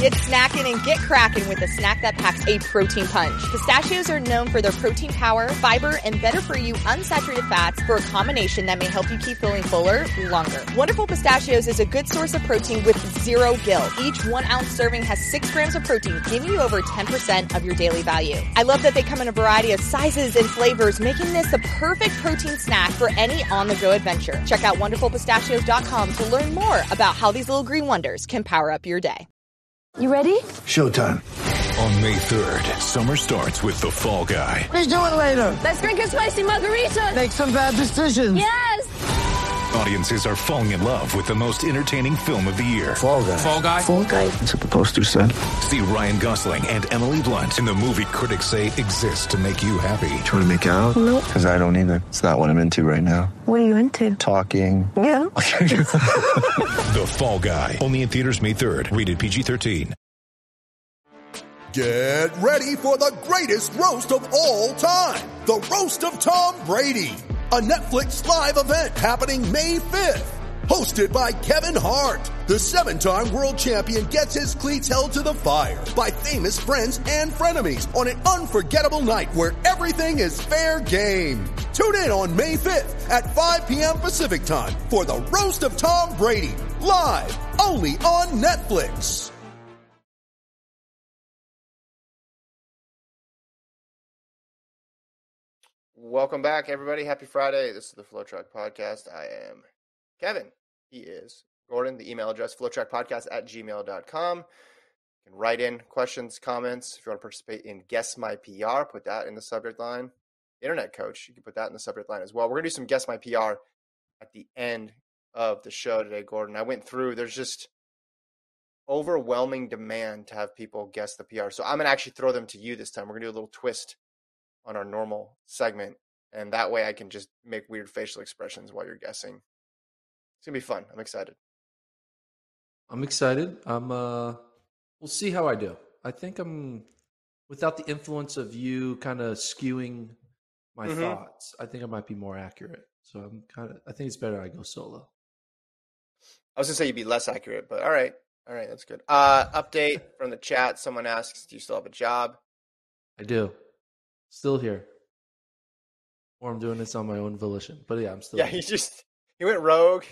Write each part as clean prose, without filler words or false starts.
Get snacking and get cracking with a snack that packs a protein punch. Pistachios are known for their protein power, fiber, and better-for-you unsaturated fats for a combination that may help you keep feeling fuller longer. Wonderful Pistachios is a good source of protein with zero guilt. Each 1 ounce serving has 6 grams of protein, giving you over 10% of your daily value. I love that they come in a variety of sizes and flavors, making this the perfect protein snack for any on-the-go adventure. Check out WonderfulPistachios.com to learn more about how these little green wonders can power up your day. You ready? Showtime. On May 3rd, summer starts with The Fall Guy. Let's do it later. Let's drink a spicy margarita. Make some bad decisions. Yes! Audiences are falling in love with the most entertaining film of the year. Fall Guy. Fall Guy? Fall guy. That's what the poster said. See Ryan Gosling and Emily Blunt in the movie critics say exists to make you happy. Trying to make it out? Nope. Because I don't either. It's not what I'm into right now. What are you into? Talking. Yeah. The Fall Guy. Only in theaters May 3rd. Rated PG-13. Get ready for the greatest roast of all time. The Roast of Tom Brady. A Netflix live event happening May 5th. Hosted by Kevin Hart. The 7-time world champion gets his cleats held to the fire by famous friends and frenemies on an unforgettable night where everything is fair game. Tune in on May 5th at 5 p.m. Pacific time for the Roast of Tom Brady. Live only on Netflix. Welcome back, everybody. Happy Friday. This is the FlowTrack Podcast. I am Kevin. He is Gordon. The email address, flowtrackpodcast@gmail.com. You can write in questions, comments. If you want to participate in Guess My PR, put that in the subject line. Internet Coach, you can put that in the subject line as well. We're going to do some Guess My PR at the end of the show today, Gordon. I went through, there's just overwhelming demand to have people guess the PR. So I'm going to actually throw them to you this time. We're going to do a little twist on our normal segment, and that way I can just make weird facial expressions while you're guessing. It's gonna be fun. I'm excited. I'm excited. We'll see how I do. I think I'm, without the influence of you kind of skewing my thoughts, I think I might be more accurate. So I think it's better I go solo. I was gonna say you'd be less accurate, but all right, that's good. Update from the chat. Someone asks, do you still have a job? I do. Still here. Or I'm doing this on my own volition. But yeah, I'm still here. He went rogue.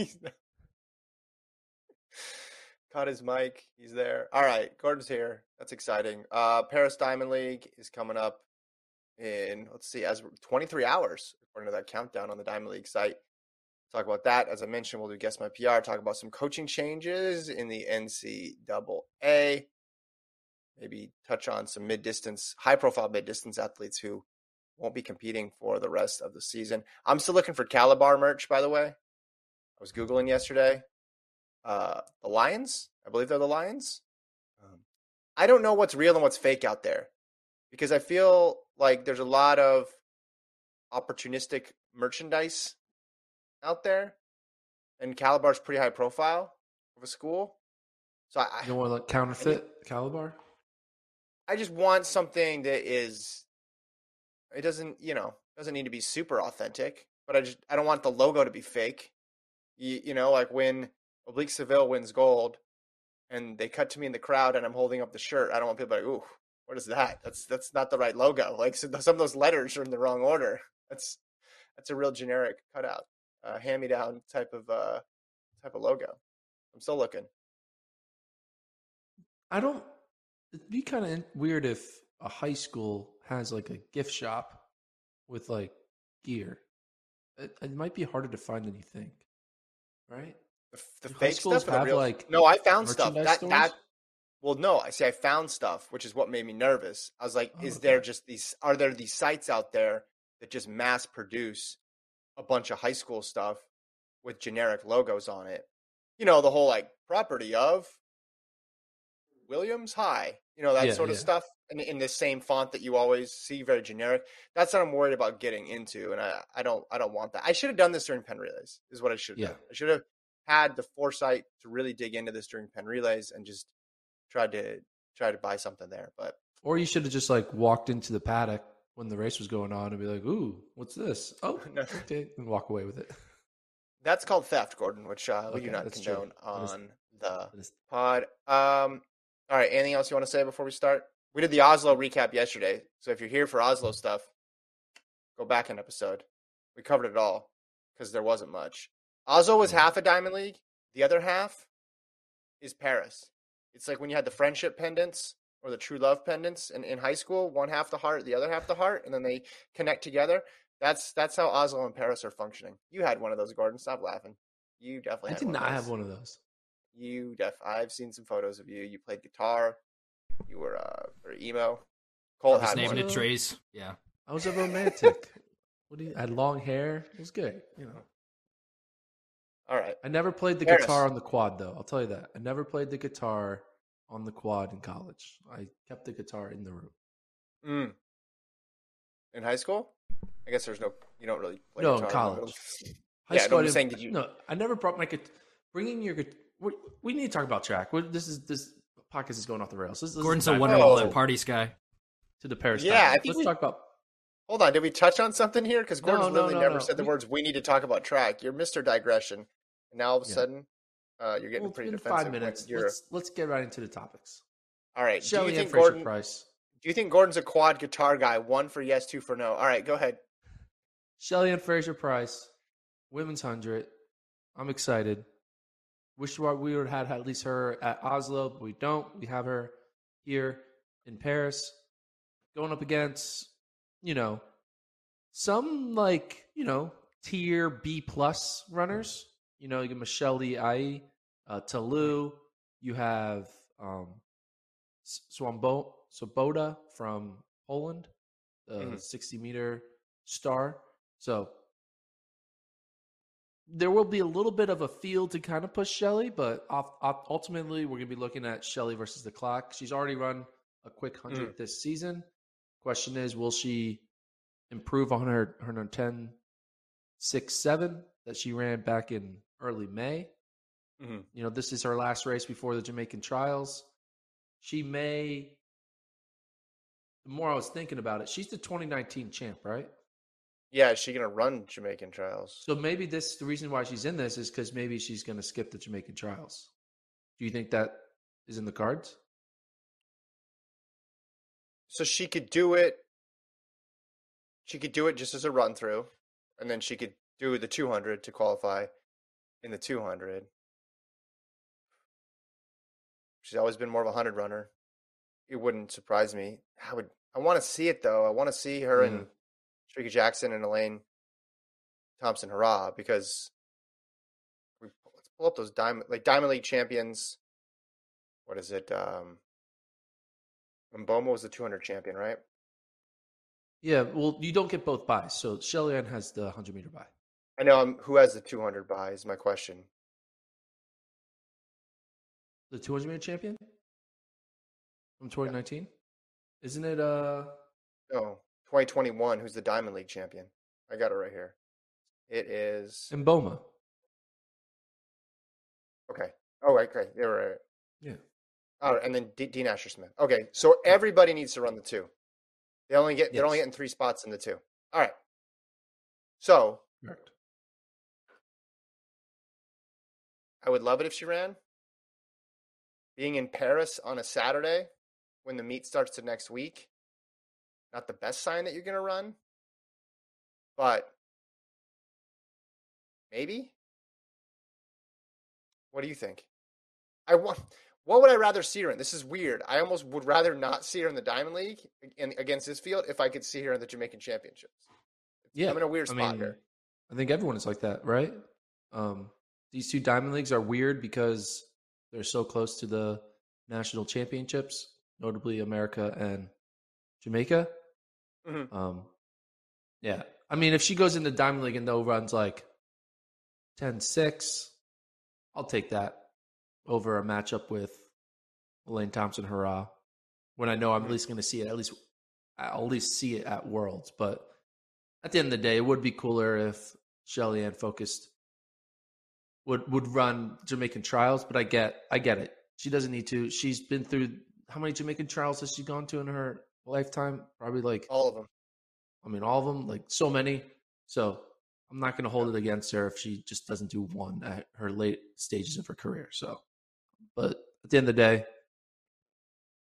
Caught his mic. He's there. All right, Gordon's here. That's exciting. Paris Diamond League is coming up in, as 23 hours, according to that countdown on the Diamond League site. Talk about that. As I mentioned, we'll do Guess My PR. Talk about some coaching changes in the NCAA. Maybe touch on some high-profile mid-distance athletes who won't be competing for the rest of the season. I'm still looking for Calabar merch, by the way. I was Googling yesterday. The Lions, I believe they're the Lions. I don't know what's real and what's fake out there because I feel like there's a lot of opportunistic merchandise out there, and Calabar's pretty high profile of a school. So I don't want to counterfeit Calabar? I just want something that it doesn't need to be super authentic, but I don't want the logo to be fake. Like when Oblique Seville wins gold and they cut to me in the crowd and I'm holding up the shirt, I don't want people to be like, ooh, what is that? That's not the right logo. Like some of those letters are in the wrong order. That's a real generic cutout, hand-me-down type of logo. I'm still looking. It'd be kind of weird if a high school has like a gift shop with like gear. It might be harder to find than you think, right? The fake high schools stuff. have No, I found stuff. I found stuff, which is what made me nervous. I was like, are there these sites out there that just mass produce a bunch of high school stuff with generic logos on it? The whole like property of Williams High, that sort of stuff in the same font that you always see, very generic. That's what I'm worried about getting into. And I don't want that. I should have done this during Penn Relays is what I should have done. I should have had the foresight to really dig into this during Penn Relays and just tried to buy something there. Or you should have just like walked into the paddock when the race was going on and be like, ooh, what's this? Oh, okay. And walk away with it. That's called theft, Gordon, which we do not condone true. on the pod. All right. Anything else you want to say before we start? We did the Oslo recap yesterday. So if you're here for Oslo stuff, go back an episode. We covered it all because there wasn't much. Oslo was half a Diamond League. The other half is Paris. It's like when you had the friendship pendants or the true love pendants in high school, one half the heart, the other half the heart, and then they connect together. That's how Oslo and Paris are functioning. You had one of those, Gordon. Stop laughing. You definitely I had did one not of those. have one of those. I've seen some photos of you. You played guitar. You were very emo. Cole Just had naming one. it Trace. Yeah. I was a romantic. I had long hair. It was good, you know. All right. I never played the Paris. guitar on the quad, though. I'll tell you that. I never played the guitar on the quad in college. I kept the guitar in the room. In high school? I guess there's no. You don't really play No, guitar in college. High Yeah, school, no, I I'm didn't- saying, did you? No, I never brought my guitar. Bringing your guitar. We need to talk about track. This podcast is going off the rails. Let's Gordon's dive a wonderful to- at parties guy. to the Paris. Yeah, Diamond. I think Let's we- talk about. Hold on. Did we touch on something here? Because Gordon's literally never no. said the words. We need to talk about track. You're Mr. Digression, and now all of a Yeah. sudden, you're getting Well, pretty it's been defensive. 5 minutes. You're... Let's get right into the topics. All right. Shelly do you and think Fraser Gordon? Price. Do you think Gordon's a quad guitar guy? 1 for yes, 2 for no. All right, go ahead. Shelly and Fraser Price, women's 100. I'm excited. Wish we would have had at least her at Oslo, but we don't. We have her here in Paris, going up against, some tier B plus runners. You get Michelle Ai, Talu. You have Swoboda from Poland, the 60-meter star. So there will be a little bit of a field to kind of push Shelly, but ultimately we're going to be looking at Shelly versus the clock. She's already run a quick 100 this season. Question is, will she improve on her 10.6.7 that she ran back in early May? This is her last race before the Jamaican trials. She may, the more I was thinking about it, she's the 2019 champ, right? Yeah, is she going to run Jamaican trials? So maybe the reason why she's in this is because maybe she's going to skip the Jamaican trials. Do you think that is in the cards? So she could do it. She could do it just as a run through, and then she could do the 200 to qualify in the 200. She's always been more of a 100 runner. It wouldn't surprise me. I want to see it though. I want to see her and Shrika Jackson and Elaine Thompson Hurrah, because let's pull up those Diamond League champions. What is it? Mboma was the 200 champion, right? Yeah, well, you don't get both buys. So Shelly Ann has the 100-meter buy. I know. Who has the 200 buy is my question. The 200-meter champion from 2019? Isn't it No, 2021. Who's the Diamond League champion? I got it right here. It is Mboma? okay. Oh, okay. They were right. Yeah. All right, and then Dean Asher Smith. Okay, so everybody needs to run the 2. They're only getting 3 spots in the 2. All right. So Correct. I would love it if she ran. Being in Paris on a Saturday when the meet starts the next week, not the best sign that you're going to run, but maybe. What do you think? What would I rather see her in? This is weird. I almost would rather not see her in the Diamond League against this field if I could see her in the Jamaican Championships. Yeah. I'm in a weird spot here. I think everyone is like that, right? These 2 Diamond Leagues are weird because they're so close to the national championships, notably America and Jamaica. Yeah. I mean, if she goes into Diamond League and though runs like 10.6, I'll take that over a matchup with Elaine Thompson Hurrah, when I know I'm at least going to see it. I'll at least see it at Worlds. But at the end of the day, it would be cooler if Shelly Ann focused would run Jamaican trials. But I get it. She doesn't need to. She's been through, how many Jamaican trials has she gone to in her lifetime? Probably like all of them. I mean, all of them, like so many. So I'm not going to hold it against her if she just doesn't do one at her late stages of her career. So, but at the end of the day,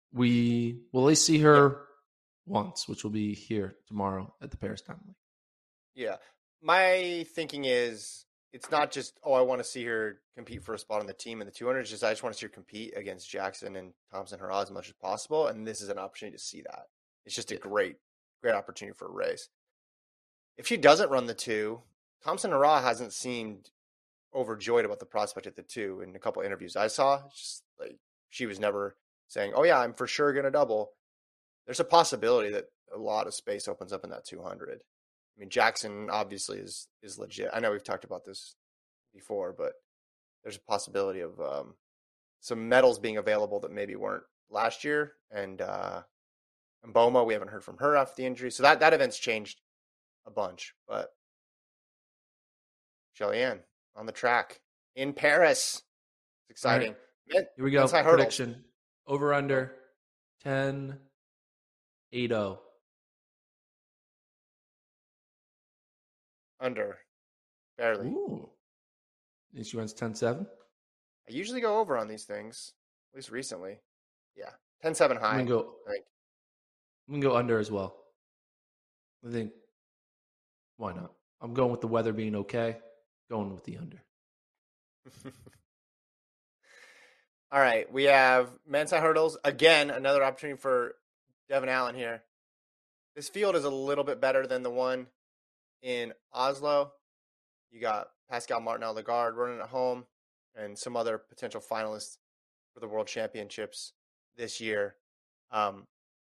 we will at least see her once, which will be here tomorrow at the Paris Time League. Yeah. My thinking is it's not just, I want to see her compete for a spot on the team in the 200. It's just I just want to see her compete against Jackson and Thompson-Herah as much as possible, and this is an opportunity to see that. It's just a great opportunity for a race. If she doesn't run the 2, Thompson-Herah hasn't seemed overjoyed about the prospect at the 2 in a couple interviews I saw. It's just like she was never saying, "Oh yeah, I'm for sure going to double." There's a possibility that a lot of space opens up in that 200. I mean, Jackson obviously is legit. I know we've talked about this before, but there's a possibility of some medals being available that maybe weren't last year. And Mboma, we haven't heard from her after the injury. So that event's changed a bunch. But Shelly-Ann on the track in Paris. It's exciting. Right. Here we go. Prediction. Over under 10.80. Under. Barely. Ooh. And she runs 10.7? I usually go over on these things, at least recently. Yeah. 10.7 high. I'm going to go under as well. I think, why not? I'm going with the weather being okay. Going with the under. All right. We have men's high hurdles. Again, another opportunity for Devin Allen here. This field is a little bit better than the one in Oslo. You got Pascal Martinel-Lagarde running at home and some other potential finalists for the World Championships this year. What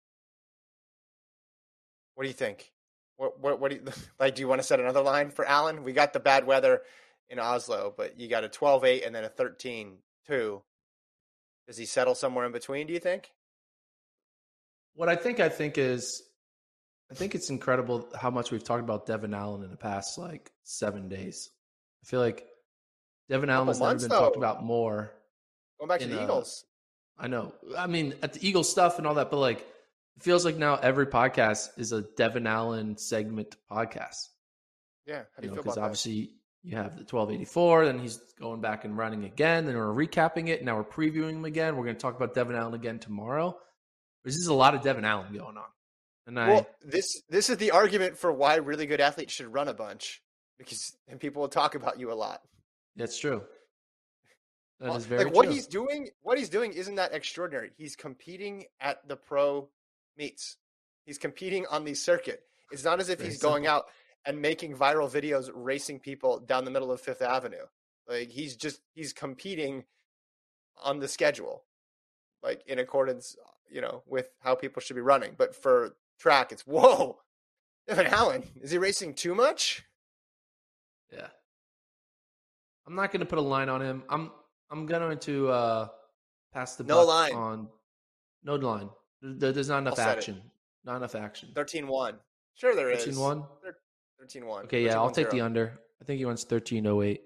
do you think? What do you like? Do you want to set another line for Allen? We got the bad weather in Oslo, but you got a 12.8 and then a 13.2. Does he settle somewhere in between, do you think? What I think is I think it's incredible how much we've talked about Devin Allen in the past 7 days. I feel like Devin Allen has never been talked about more. Going back to the Eagles. I know. I mean, at the Eagles stuff and all that, but it feels like now every podcast is a Devin Allen segment podcast. Yeah. How do you feel about that? Because obviously you have the 1284, then he's going back and running again, then we're recapping it, now we're previewing him again. We're going to talk about Devin Allen again tomorrow. There's just a lot of Devin Allen going on. And this is the argument for why really good athletes should run a bunch, because then people will talk about you a lot. That's true. That is very true. What he's doing isn't that extraordinary. He's competing at the pro meets. He's competing on the circuit. It's not as if he's going out and making viral videos racing people down the middle of Fifth Avenue. He's competing on the schedule, in accordance, with how people should be running. But for track, it's whoa, Devin Allen, is he racing too much? Yeah, I'm not going to put a line on him. I'm going to pass the buck on no line. There's not enough action. Not enough action. 13-1. Sure, there is. 13-1. 13-1. Okay, yeah, I'll take the under. I think he wants 13.08.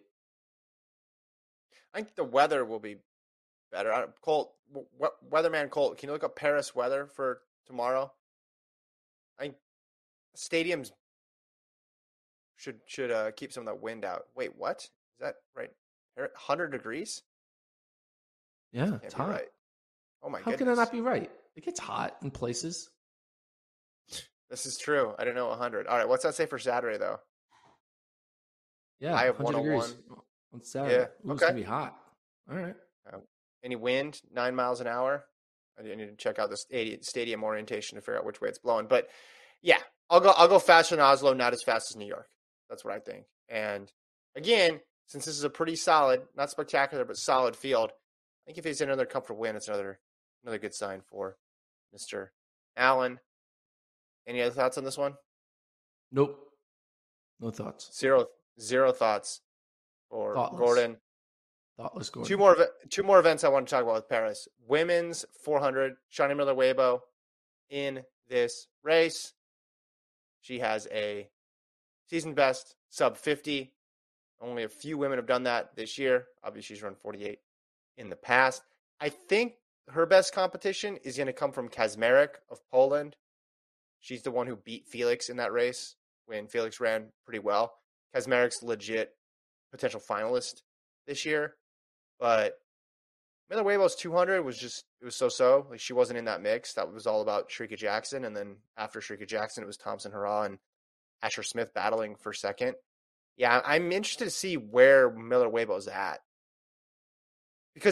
I think the weather will be better. Colt, weatherman Colt, can you look up Paris weather for tomorrow? I think stadiums should keep some of that wind out. Wait, what? Is that right? 100 degrees? Yeah, it's hot. Right. Oh my goodness. How can that not be right? It gets hot in places. This is true. I don't know 100. All right, what's that say for Saturday, though? Yeah, I have 101 degrees on Saturday. Yeah, okay. It's going to be hot. All right. Any wind? 9 miles an hour? I need to check out the stadium orientation to figure out which way it's blowing. But yeah, I'll go faster than Oslo, not as fast as New York. That's what I think. And again, since this is a pretty solid, not spectacular, but solid field, I think if he's in another comfortable win, it's another good sign for Mr. Allen. Any other thoughts on this one? Nope. No thoughts. Zero thoughts for Gordon. Thoughtless Gordon. Two more events I want to talk about with Paris. Women's 400. Shaunae Miller-Weibo in this race. She has a season best sub 50. Only a few women have done that this year. Obviously, she's run 48 in the past. I think her best competition is going to come from Kaczmarek of Poland. She's the one who beat Felix in that race when Felix ran pretty well. Kaczmarek's legit potential finalist this year. But Miller Weibo's 200 was just, it was so-so. Like, she wasn't in that mix. That was all about Shrika Jackson. And then after Shrika Jackson, it was Thompson Herah and Asher Smith battling for second. Yeah, I'm interested to see where Miller Weibo's at. Because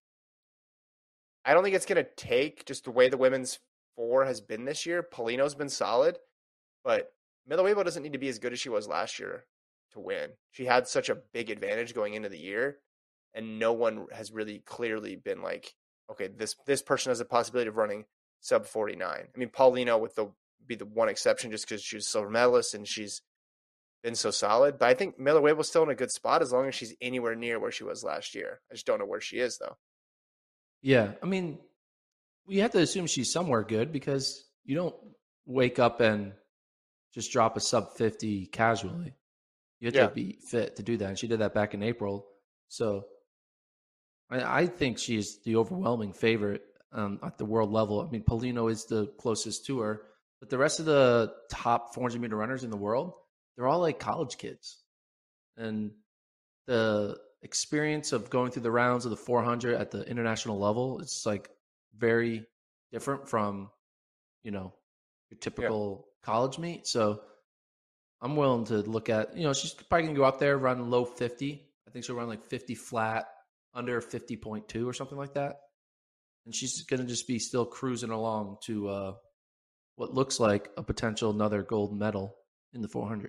I don't think it's going to take just the way the women's 4 has been this year. Paulino's been solid, but Miller Weibo doesn't need to be as good as she was last year to win. She had such a big advantage going into the year, and no one has really clearly been like, okay, this person has a possibility of running sub 49. I mean, Paulino would be the one exception just because she was silver medalist and she's been so solid. But I think Miller Weibo's still in a good spot as long as she's anywhere near where she was last year. I just don't know where she is, though. Yeah, I mean, we have to assume she's somewhere good because you don't wake up and just drop a sub 50 casually. You have to be fit to do that. And she did that back in April. So I think she's the overwhelming favorite at the world level. I mean, Paulino is the closest to her, but the rest of the top 400-meter runners in the world, they're all like college kids. And the experience of going through the rounds of the 400 at the international level, it's like very different from, your typical college meet. So I'm willing to look at, she's probably going to go out there, run low 50. I think she'll run like 50 flat, under 50.2 or something like that. And she's going to just be still cruising along to what looks like a potential another gold medal in the 400.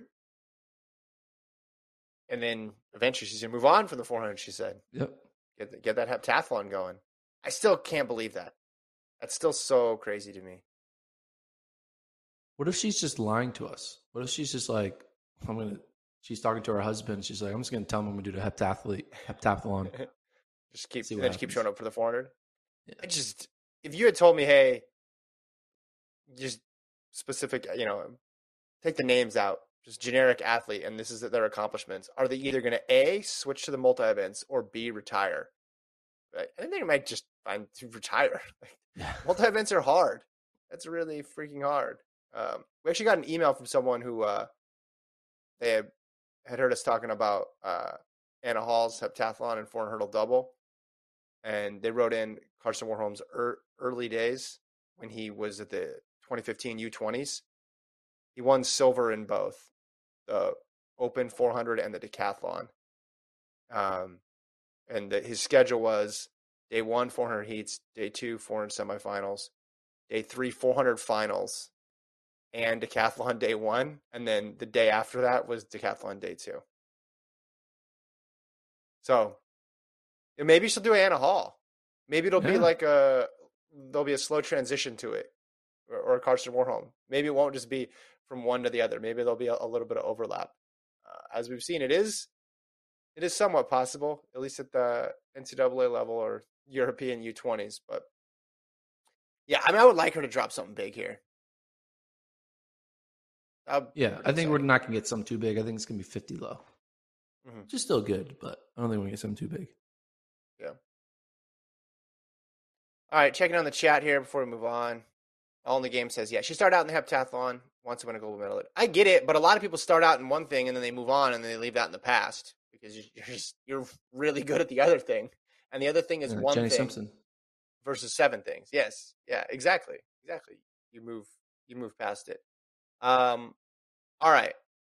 And then eventually she's going to move on from the 400, she said. Yep. Get that heptathlon going. I still can't believe that. That's still so crazy to me. What if she's just lying to us? What if she's just like, she's talking to her husband. She's like, I'm just going to tell him I'm going to do the heptathlon. just keep showing up for the 400. Yeah. If you had told me, hey, just specific, take the names out, just generic athlete, and this is their accomplishments, are they either going to A, switch to the multi-events, or B, retire? Right? I think they might just find to retire. Multi-events are hard. That's really freaking hard. We actually got an email from someone who they had heard us talking about Anna Hall's heptathlon and 400 hurdle double. And they wrote in Carson Warholm's early days when he was at the 2015 U20s. He won silver in both the Open 400 and the decathlon. And his schedule was day 1, 400 heats, day 2, 400 semifinals, day 3, 400 finals, and decathlon day 1. And then the day after that was decathlon day 2. So maybe she'll do Anna Hall. Maybe it'll be like there'll be a slow transition to it, or Carson Warholm. Maybe it won't just be from one to the other. Maybe there'll be a little bit of overlap. As we've seen, it is somewhat possible, at least at the NCAA level or European U20s. But yeah, I would like her to drop something big here. I think we're not going to get something too big. I think it's going to be 50 low. Mm-hmm. Which is still good, but I don't think we're going to get something too big. Yeah. All right, checking on the chat here before we move on. All in the Game says, yeah, she started out in the heptathlon, wants to win a gold medal. I get it, but a lot of people start out in one thing and then they move on and then they leave that in the past because you're really good at the other thing. And the other thing is one Jenny thing Simpson versus 7 things. Yes. Yeah, exactly. You move past it. All right.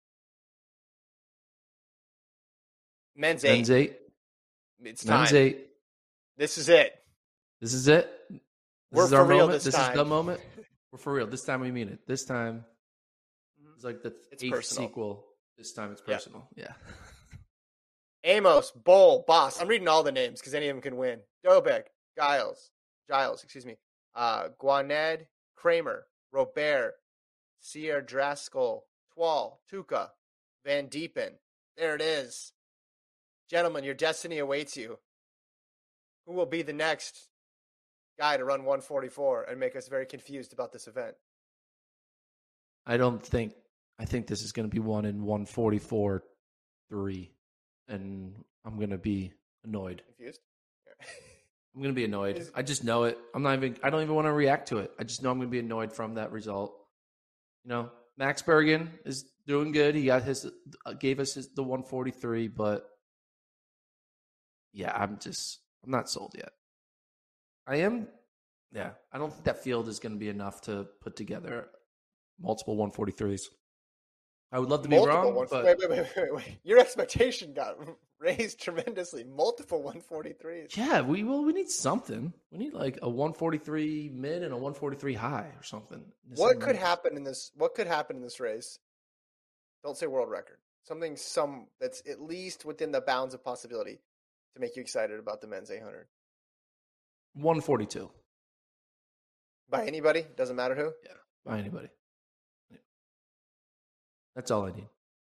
Men's 8. It's time. Men's 8. This is it. This is it. We're for real this time. This is the moment. We're for real. This time we mean it. This time it's like the 8th sequel. This time it's personal. Yeah. Amos, Bowl, Boss. I'm reading all the names because any of them can win. Dobek, Giles, Guaned, Kramer, Robert, Sierra Draskell, Twal, Tuca, Van Diepen. There it is. Gentlemen, your destiny awaits you. Who will be the next guy to run 144 and make us very confused about this event? I think this is going to be one in 144.3, and I'm going to be annoyed. Confused? I'm going to be annoyed. I just know it. I don't even want to react to it. I just know I'm going to be annoyed from that result. Max Bergen is doing good. He got gave us the 143, but yeah, I'm not sold yet. I am. Yeah, I don't think that field is going to be enough to put together multiple 143s. I would love to be wrong, but wait. Your expectation got raised tremendously. Multiple 143s. yeah, we need something. We need like a 143 mid and a 143 high or something. What could happen in this? What could happen in this race? Don't say world record. Something that's at least within the bounds of possibility to make you excited about the men's 800. 142. By anybody? Doesn't matter who? Yeah, by anybody. Yeah. That's all I need.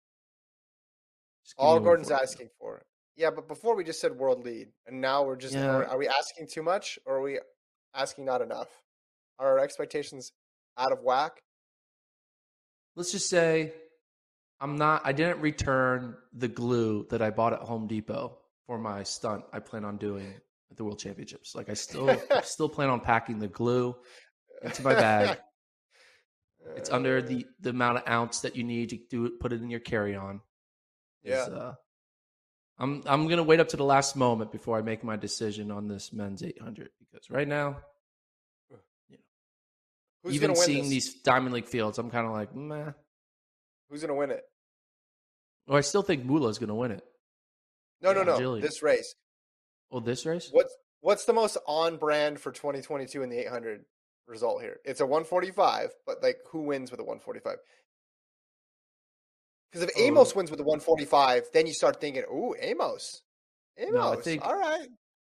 All Gordon's asking for. Yeah, but before we just said world lead, and now we're just, are we asking too much or are we asking not enough? Are our expectations out of whack? Let's just say I didn't return the glue that I bought at Home Depot for my stunt I plan on doing at the World Championships. Like I still plan on packing the glue into my bag. It's under the amount of ounce that you need to put it in your carry-on. Yeah. I'm gonna wait up to the last moment before I make my decision on this men's 800 because right now, Who's even gonna win seeing this? these Diamond League fields, I'm kind of like, meh. Who's gonna win it? Well, I still think Mula is gonna win it. No. Agility. This race. Oh, this race? What's the most on brand for 2022 in the 800 result here? It's a 145, but like who wins with a 145? Because if Amos wins with the 145, then you start thinking, "Ooh, Amos, No, I think- all right."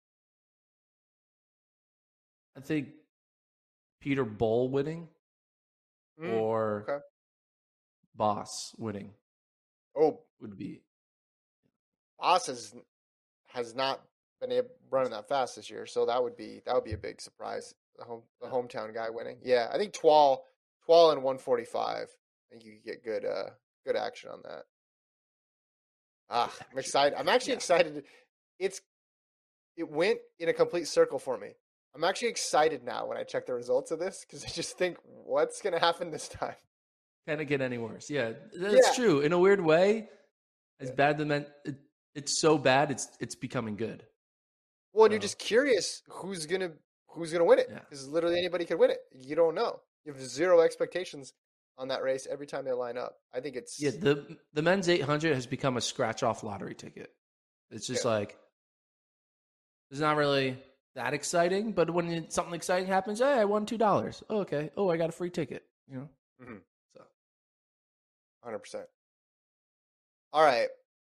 I think Peter Bull winning or okay. Boss winning Oh, would be. Boss has not been running that fast this year, so that would be a big surprise. The hometown guy winning. Yeah, I think Twal in 145. I think you could get good action on that. I'm excited. I'm actually excited. It went in a complete circle for me. I'm actually excited now when I check the results of this because I just think, what's going to happen this time? Can it get any worse? Yeah, that's true. In a weird way, as bad as it's so bad, it's becoming good. Well, and you're just curious who's gonna win it because literally anybody could win it. You don't know. You have zero expectations on that race every time they line up. I think it's the men's 800 has become a scratch off lottery ticket. It's just like it's not really that exciting, but when something exciting happens, hey, I won $2. Oh, okay. Oh, I got a free ticket. You know, so 100%. All right.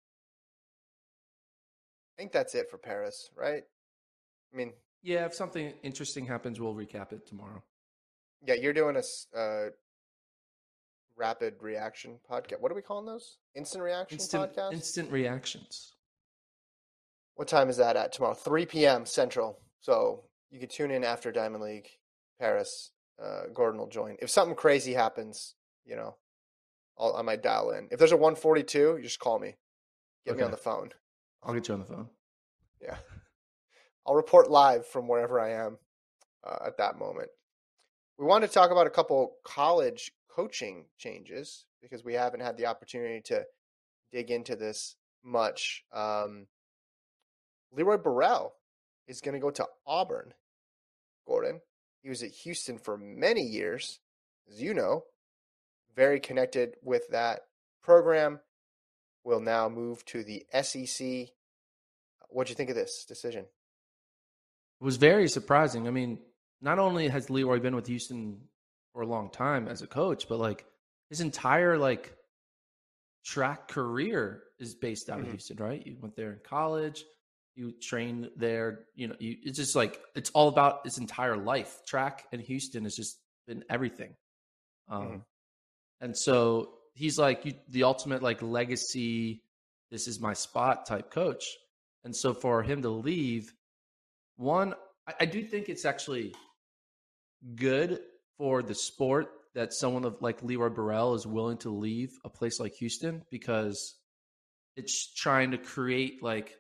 I think that's it for Paris, right? I mean, yeah. If something interesting happens, we'll recap it tomorrow. Yeah, you're doing a rapid reaction podcast. What are we calling those? Instant reaction podcast? Instant reactions. What time is that at tomorrow? 3 p.m. Central. So you can tune in after Diamond League Paris. Gordon will join. If something crazy happens, I might dial in. If there's a 142, you just call me. Get me on the phone. I'll get you on the phone. Yeah. I'll report live from wherever I am at that moment. We wanted to talk about a couple college coaching changes because we haven't had the opportunity to dig into this much. Leroy Burrell is going to go to Auburn, Gordon. He was at Houston for many years, as you know, very connected with that program. Will now move to the SEC. What'd you think of this decision? It was very surprising. I mean, not only has Leroy been with Houston for a long time as a coach, but like his entire track career is based out of Houston, right? You went there in college, you trained there, it's just like it's all about his entire life. Track and Houston has just been everything. And so he's like the ultimate legacy, this is my spot type coach. And so for him to leave, I do think it's actually good for the sport that someone like Leroy Burrell is willing to leave a place like Houston because it's trying to create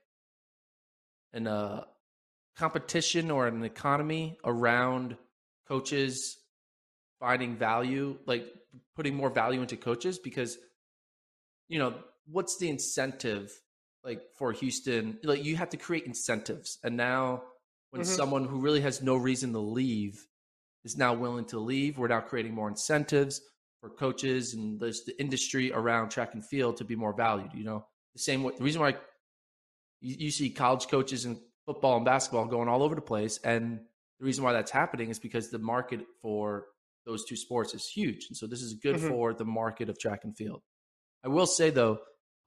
an competition or an economy around coaches finding value, putting more value into coaches because, what's the incentive for Houston? You have to create incentives. And now when someone who really has no reason to leave is now willing to leave. We're now creating more incentives for coaches and the industry around track and field to be more valued. The same way, the reason why you see college coaches in football and basketball going all over the place, and the reason why that's happening is because the market for those two sports is huge. And so this is good for the market of track and field. I will say, though,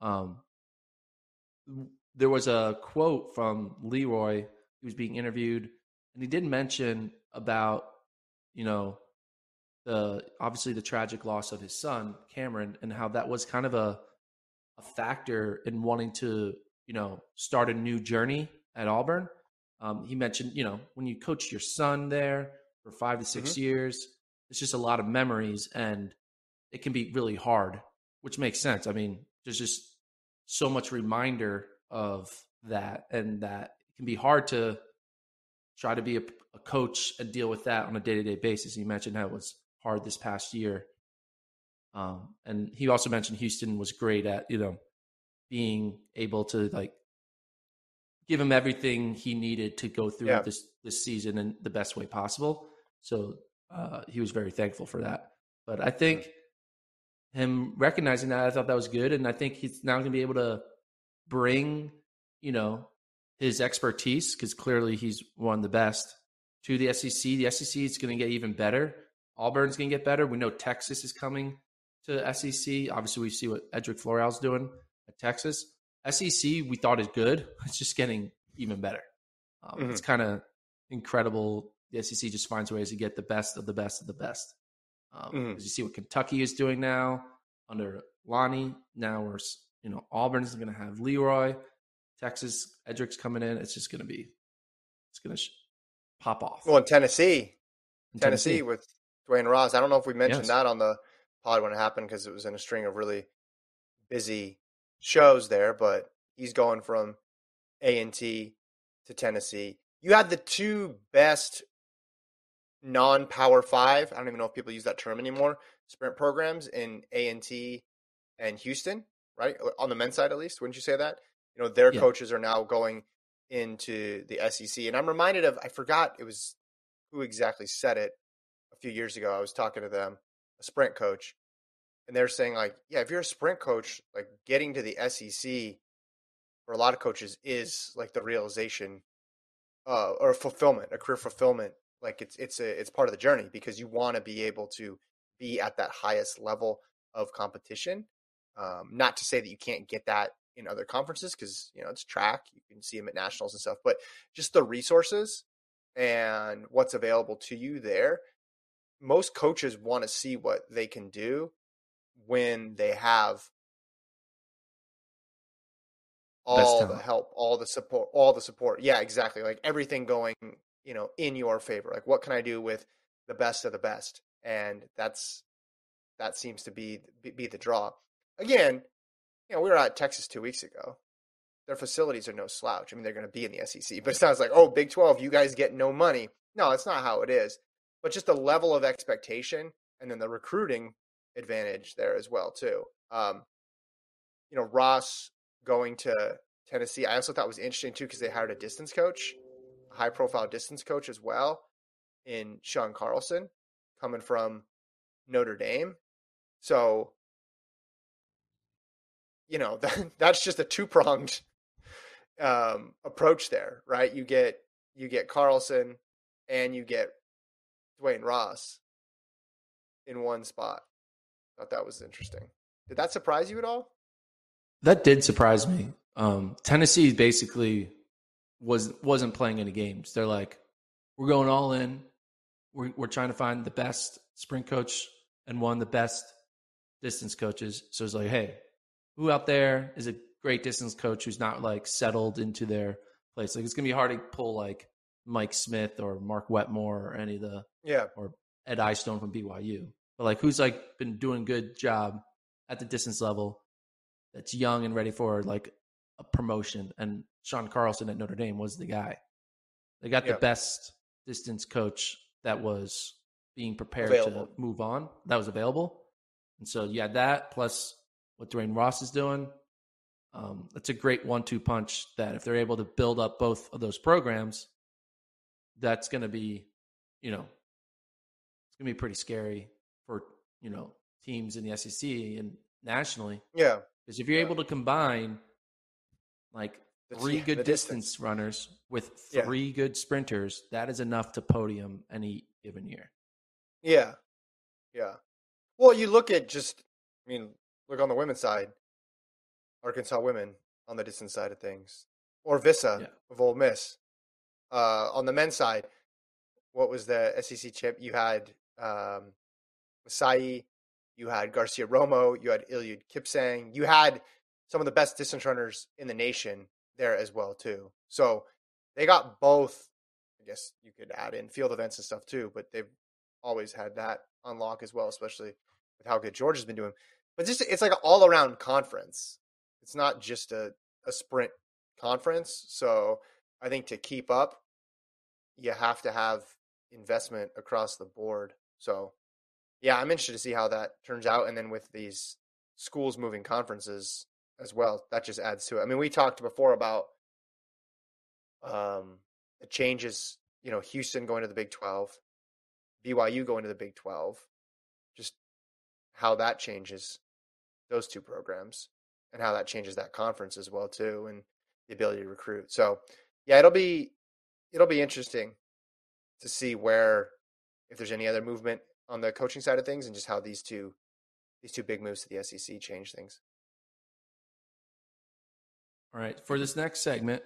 there was a quote from Leroy. He was being interviewed, and he did mention about, obviously the tragic loss of his son, Cameron, and how that was kind of a factor in wanting to, start a new journey at Auburn. He mentioned, when you coached your son there for 5 to 6 years, it's just a lot of memories, and it can be really hard, which makes sense. I mean, there's just so much reminder of that, and that it can be hard to try to be a coach and deal with that on a day-to-day basis. You mentioned how it was hard this past year. And he also mentioned Houston was great at, being able to give him everything he needed to go through this season in the best way possible. So he was very thankful for that. But I think him recognizing that, I thought that was good. And I think he's now going to be able to bring, his expertise, because clearly he's one of the best, to the SEC. The SEC is going to get even better. Auburn's going to get better. We know Texas is coming to SEC. Obviously, we see what Edric Floral's doing at Texas. SEC, we thought is good. It's just getting even better. It's kind of incredible. The SEC just finds ways to get the best of the best of the best. As you see what Kentucky is doing now under Lonnie. Now we're, Auburn's going to have Leroy. Texas, Edric's coming in. It's just going to pop off. Well, in Tennessee with Dwayne Ross. I don't know if we mentioned that on the pod when it happened, because it was in a string of really busy shows there, but he's going from A&T to Tennessee. You had the two best non-Power 5, I don't even know if people use that term anymore, sprint programs in A&T and Houston, right? On the men's side, at least. Wouldn't you say that? Their coaches are now going into the SEC. And I'm reminded of, I forgot it was who exactly said it a few years ago. I was talking to them, a sprint coach, and they're saying if you're a sprint coach, getting to the SEC for a lot of coaches is the realization or fulfillment, a career fulfillment. It's part of the journey, because you want to be able to be at that highest level of competition. Not to say that you can't get that in other conferences, because it's track, you can see them at nationals and stuff, but just the resources and what's available to you there. Most coaches want to see what they can do when they have all the help, all the support. Yeah, exactly. Everything going, in your favor. What can I do with the best of the best? And that seems to be the draw. Again, we were at Texas 2 weeks ago. Their facilities are no slouch. I mean, they're going to be in the SEC, but it sounds like, oh, Big 12, you guys get no money. No, that's not how it is. But just the level of expectation, and then the recruiting advantage there as well, too. Ross going to Tennessee, I also thought was interesting, too, because they hired a distance coach, a high-profile distance coach as well, in Sean Carlson, coming from Notre Dame. So, that's just a two-pronged approach there, right? You get Carlson and you get Dwayne Ross in one spot. Thought that was interesting. Did that surprise you at all? That did surprise me. Tennessee basically wasn't playing any games. They're like, we're going all in. We're trying to find the best sprint coach and one of the best distance coaches. So it's like, hey, who out there is a great distance coach who's not settled into their place? It's gonna be hard to pull Mike Smith or Mark Wetmore or any of the or Ed Eyestone from BYU. But who's been doing a good job at the distance level, that's young and ready for a promotion. And Sean Carlson at Notre Dame was the guy. They got the best distance coach that was being prepared to move on, that was available. And so you had that plus what Dwayne Ross is doing. It's a great 1-2 punch that if they're able to build up both of those programs, that's going to be, it's going to be pretty scary for, teams in the SEC and nationally. Yeah. Because if you're able to combine like three good distance runners with three good sprinters, that is enough to podium any given year. Yeah. Yeah. Well, you look at look on the women's side, Arkansas women on the distance side of things, or Vissa of Ole Miss. On the men's side, what was the SEC chip? You had Masai, you had Garcia Romo, you had Ilyud Kipsang, you had some of the best distance runners in the nation there as well too. So they got both. I guess you could add in field events and stuff too, but they've always had that on lock as well, especially with how good Georgia's been doing. But it's like an all-around conference. It's not just a sprint conference. So I think to keep up, you have to have investment across the board. So, yeah, I'm interested to see how that turns out. And then with these schools moving conferences as well, that just adds to it. I mean, we talked before about the changes, Houston going to the Big 12, BYU going to the Big 12, just how that changes those two programs and how that changes that conference as well too, and the ability to recruit. So, yeah, it'll be interesting to see if there's any other movement on the coaching side of things, and just how these two big moves to the SEC change things. All right, for this next segment,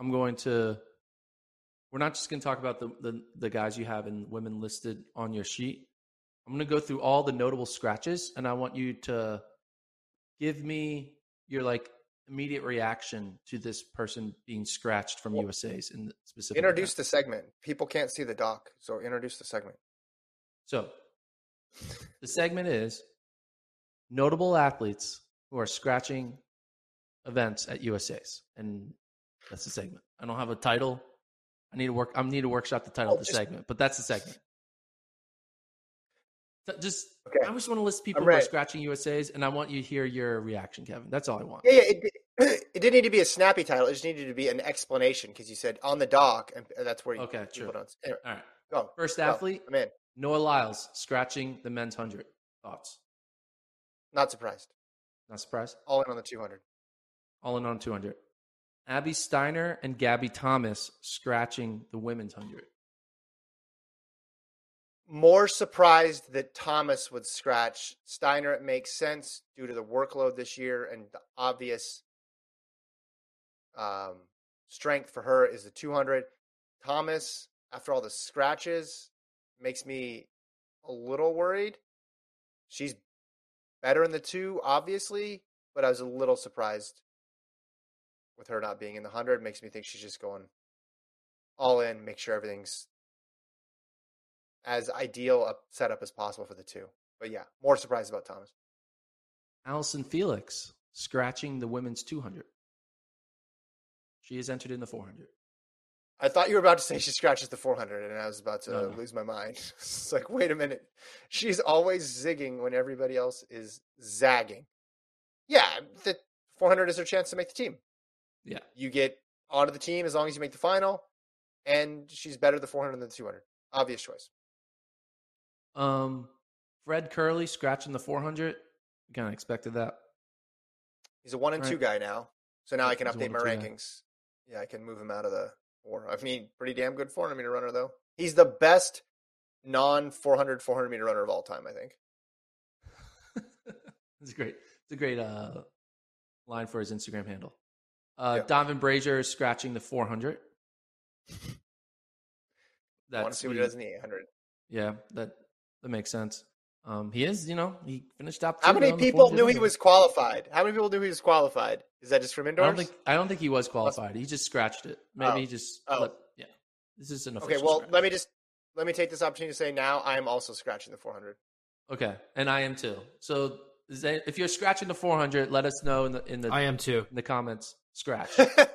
we're not just going to talk about the guys you have in women listed on your sheet. I'm going to go through all the notable scratches, and I want you to give me your immediate reaction to this person being scratched from USA's in the specific. Introduce the segment. People can't see the doc, so introduce the segment. So the segment is notable athletes who are scratching events at USA's, and that's the segment. I don't have a title. I need to workshop the title of the segment, but that's the segment. I just want to list people who are scratching USA's, and I want you to hear your reaction, Kevin. That's all I want. Yeah. It didn't need to be a snappy title. It just needed to be an explanation, because you said on the dock, and that's where you. Okay, true. Anyway, all right, go. First athlete. I'm in. Noah Lyles scratching the men's 100. Thoughts? Not surprised. Not surprised. All in on the 200. All in on 200. Abby Steiner and Gabby Thomas scratching the women's 100. More surprised that Thomas would scratch. Steiner, it makes sense due to the workload this year, and the obvious strength for her is the 200. Thomas, after all the scratches, makes me a little worried. She's better in the 2, obviously, but I was a little surprised with her not being in the 100. Makes me think she's just going all in, make sure everything's as ideal a setup as possible for the 2. But yeah, more surprised about Thomas. Allison Felix scratching the women's 200. She is entered in the 400. I thought you were about to say she scratches the 400, and I was about to lose my mind. It's like, wait a minute. She's always zigging when everybody else is zagging. Yeah, the 400 is her chance to make the team. Yeah. You get onto the team as long as you make the final, and she's better the 400 than the 200. Obvious choice. Fred Curley scratching the 400. We kind of expected that. He's a 1 and 2 guy now, so now I can update my rankings. Guy. Yeah, I can move him out of the 4. I mean, pretty damn good 400 meter runner though. He's the best non-400 400 meter runner of all time, I think. It's great. It's a great line for his Instagram handle. Donovan Brazier is scratching the 400. I want to see what he does in the 800. Yeah, that makes sense. He is, he finished top 2. How many people knew he was qualified? How many people knew he was qualified? Is that just from indoors? I don't think he was qualified. He just scratched it. Maybe he just. Yeah, this is an official. Okay, well, scratch. let me take this opportunity to say now I am also scratching the 400. Okay, and I am too. So if you're scratching the 400, let us know in the I am too in the comments. Scratch.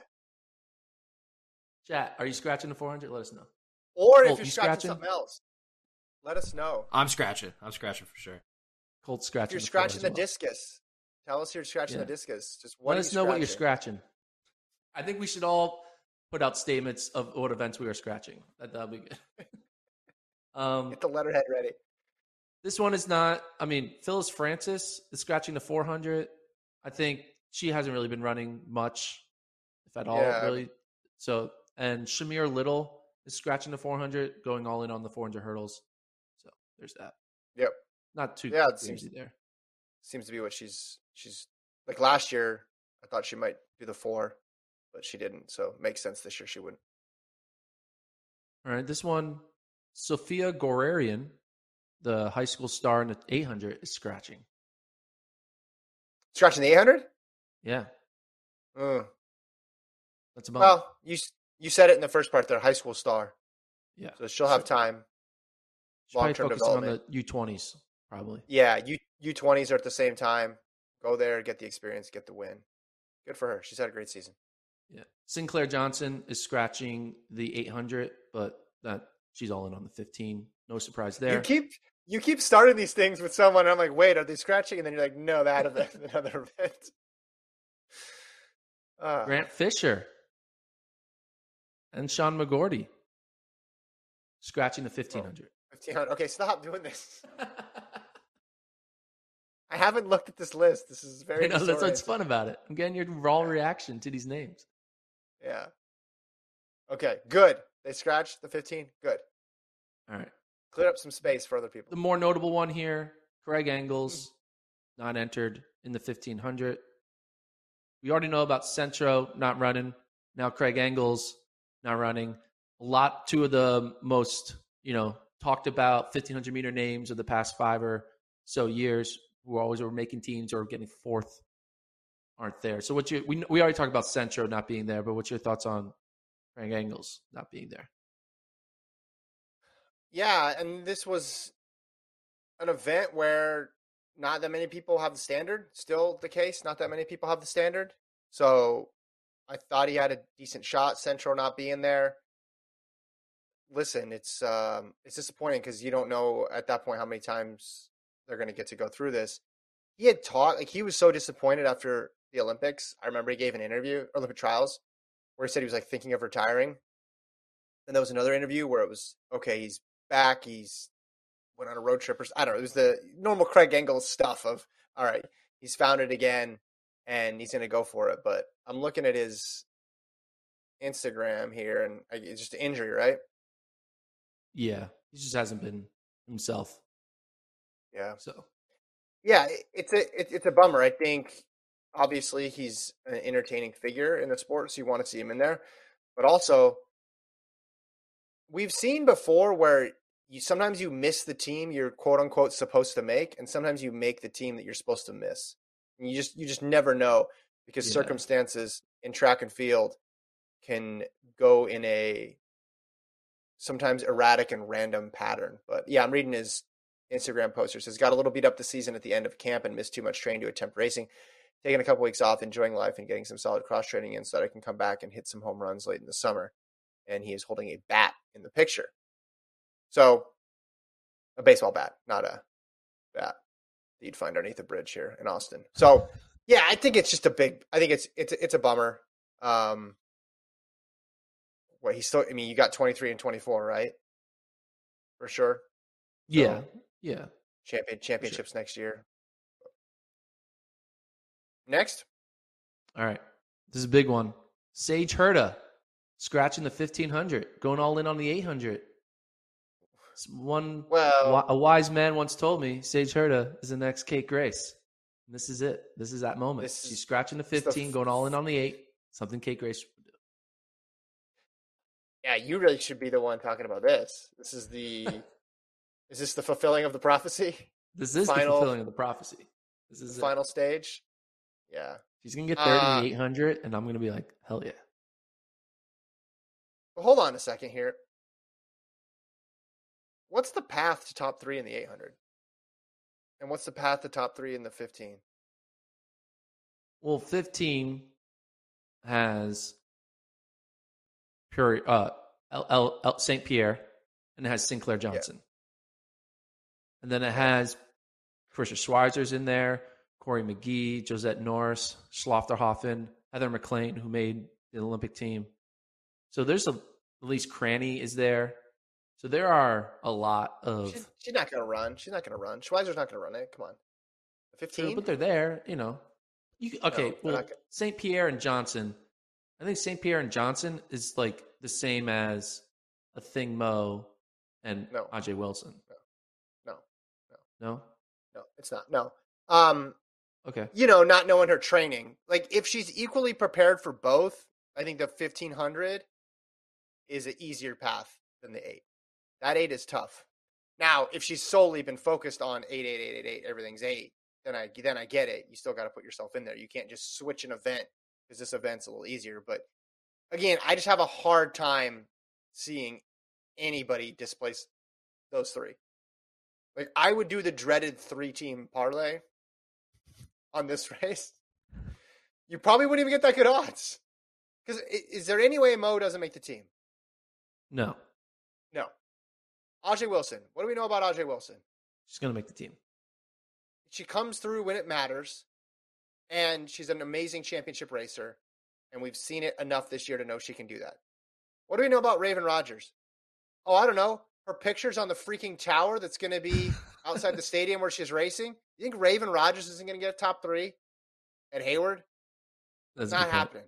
Chat, are you scratching the 400? Let us know. Or if you're scratching something else, let us know. I'm scratching for sure. Colt scratching. If you're scratching the discus, tell us you're scratching the discus. Just let us know what you're scratching. I think we should all put out statements of what events we are scratching. That'll be good. Get the letterhead ready. This one is not. I mean, Phyllis Francis is scratching the 400. I think she hasn't really been running much, if at all, really. So, and Shamir Little is scratching the 400, going all in on the 400 hurdles. So there's that. Yep. Not too crazy there. Seems to be what she's like. Last year, I thought she might do the 4, but she didn't. So it makes sense this year she wouldn't. All right, this one, Sophia Gorarian, the high school star in the 800, is scratching. Scratching the 800? Yeah. That's about. Well, you said it in the first part there, high school star. Yeah. So she'll have time. Long-term development. On the U20s, probably. Yeah, U20s are at the same time. Go there, get the experience, get the win. Good for her. She's had a great season. Yeah. Sinclair Johnson is scratching the 800, but she's all in on the 15. No surprise there. You keep starting these things with someone, and I'm like, wait, are they scratching? And then you're like, no, that event, another event. Grant Fisher and Sean McGorty scratching the 1500. 1500. Okay, stop doing this. I haven't looked at this list. This is very. That's what's fun about it. I'm getting your raw reaction to these names. Yeah. Okay, good. They scratched the 15. Good. All right. Clear up some space for other people. The more notable one here, Craig Engels, not entered in the 1500. We already know about Centro not running. Now Craig Engels not running. Two of the most, talked about 1500 meter names of the past 5 or so years who always were making teams or getting 4th aren't there. So we already talked about Centro not being there, but what's your thoughts on Craig Engels not being there? Yeah, and this was an event where not that many people have the standard. Still the case, not that many people have the standard. So I thought he had a decent shot. Centro not being there. Listen, it's disappointing because you don't know at that point how many times they're going to get to go through this. He had he was so disappointed after the Olympics. I remember he gave an interview, Olympic trials, where he said he was thinking of retiring. And there was another interview where it was, okay, he's back. He's went on a road trip. I don't know. It was the normal Craig Engels stuff of, all right, he's found it again and he's going to go for it. But I'm looking at his Instagram here and it's just an injury, right? Yeah. He just hasn't been himself. Yeah. So, yeah, it's a bummer. I think obviously he's an entertaining figure in the sport, so you want to see him in there. But also, we've seen before where sometimes you miss the team you're quote unquote supposed to make, and sometimes you make the team that you're supposed to miss. And you just never know because circumstances in track and field can go in a sometimes erratic and random pattern. But yeah, I'm reading his Instagram poster. It says, got a little beat up the season at the end of camp and missed too much training to attempt racing. Taking a couple weeks off, enjoying life and getting some solid cross training in so that I can come back and hit some home runs late in the summer. And he is holding a bat in the picture. So a baseball bat, not a bat that you'd find underneath a bridge here in Austin. So yeah, I think it's just it's a bummer. You got 23 and 24, right? For sure. Yeah. So, yeah. Championships next year. Next. All right. This is a big one. Sage Herda scratching the 1500, going all in on the 800. A wise man once told me Sage Herda is the next Kate Grace. And this is it. This is that moment. She's scratching the 15, going all in on the 8. Something Kate Grace would do. Yeah, you really should be the one talking about this. This is is this the fulfilling of the prophecy? This is the fulfilling of the prophecy. This is the final stage. Yeah. She's going to get 30 in the 800, and I'm going to be like, hell yeah. But hold on a second here. What's the path to top 3 in the 800? And what's the path to top 3 in the 15? Well, 15 has St. Pierre, and it has Sinclair Johnson. Yeah. And then it has Trisha Schweizer's in there, Corey McGee, Josette Norris, Schlafterhoffen, Heather McLean, who made the Olympic team. So there's Elise Cranny is there. So there are a lot of. She's not going to run. She's not going to run. Schweizer's not going to run it. Come on. 15? But they're there, Okay, No, St. Pierre and Johnson. I think St. Pierre and Johnson is like the same as a Thing Mo and Ajay Wilson. No, it's not. No. Okay. Not knowing her training. Like, if she's equally prepared for both, I think the 1500 is an easier path than the 8. That 8 is tough. Now, if she's solely been focused on 8, everything's 8, then I get it. You still got to put yourself in there. You can't just switch an event because this event's a little easier. But again, I just have a hard time seeing anybody displace those 3. Like, I would do the dreaded 3-team parlay on this race. You probably wouldn't even get that good odds. Because is there any way Mo doesn't make the team? No. Ajay Wilson. What do we know about Ajay Wilson? She's going to make the team. She comes through when it matters, and she's an amazing championship racer, and we've seen it enough this year to know she can do that. What do we know about Raven Rogers? Oh, I don't know. Her picture's on the freaking tower that's going to be outside the stadium where she's racing. You think Raven Rogers isn't going to get a top 3 at Hayward? It's not happening.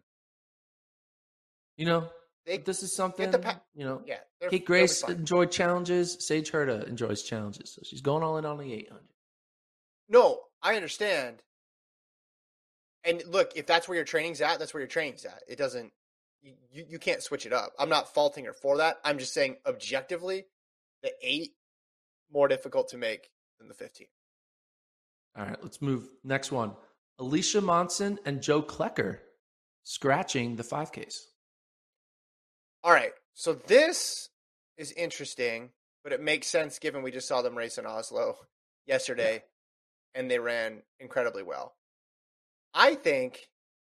This is something, Kate Grace Grace enjoyed challenges. Sage Herta enjoys challenges. So she's going all in on the 800. No, I understand. And look, if that's where your training's at, that's where your training's at. It doesn't, you can't switch it up. I'm not faulting her for that. I'm just saying objectively, the 8 more difficult to make than the 15. All right, let's move. Next one. Alicia Monson and Joe Klecker scratching the 5Ks. All right, so this is interesting, but it makes sense given we just saw them race in Oslo yesterday, and they ran incredibly well. I think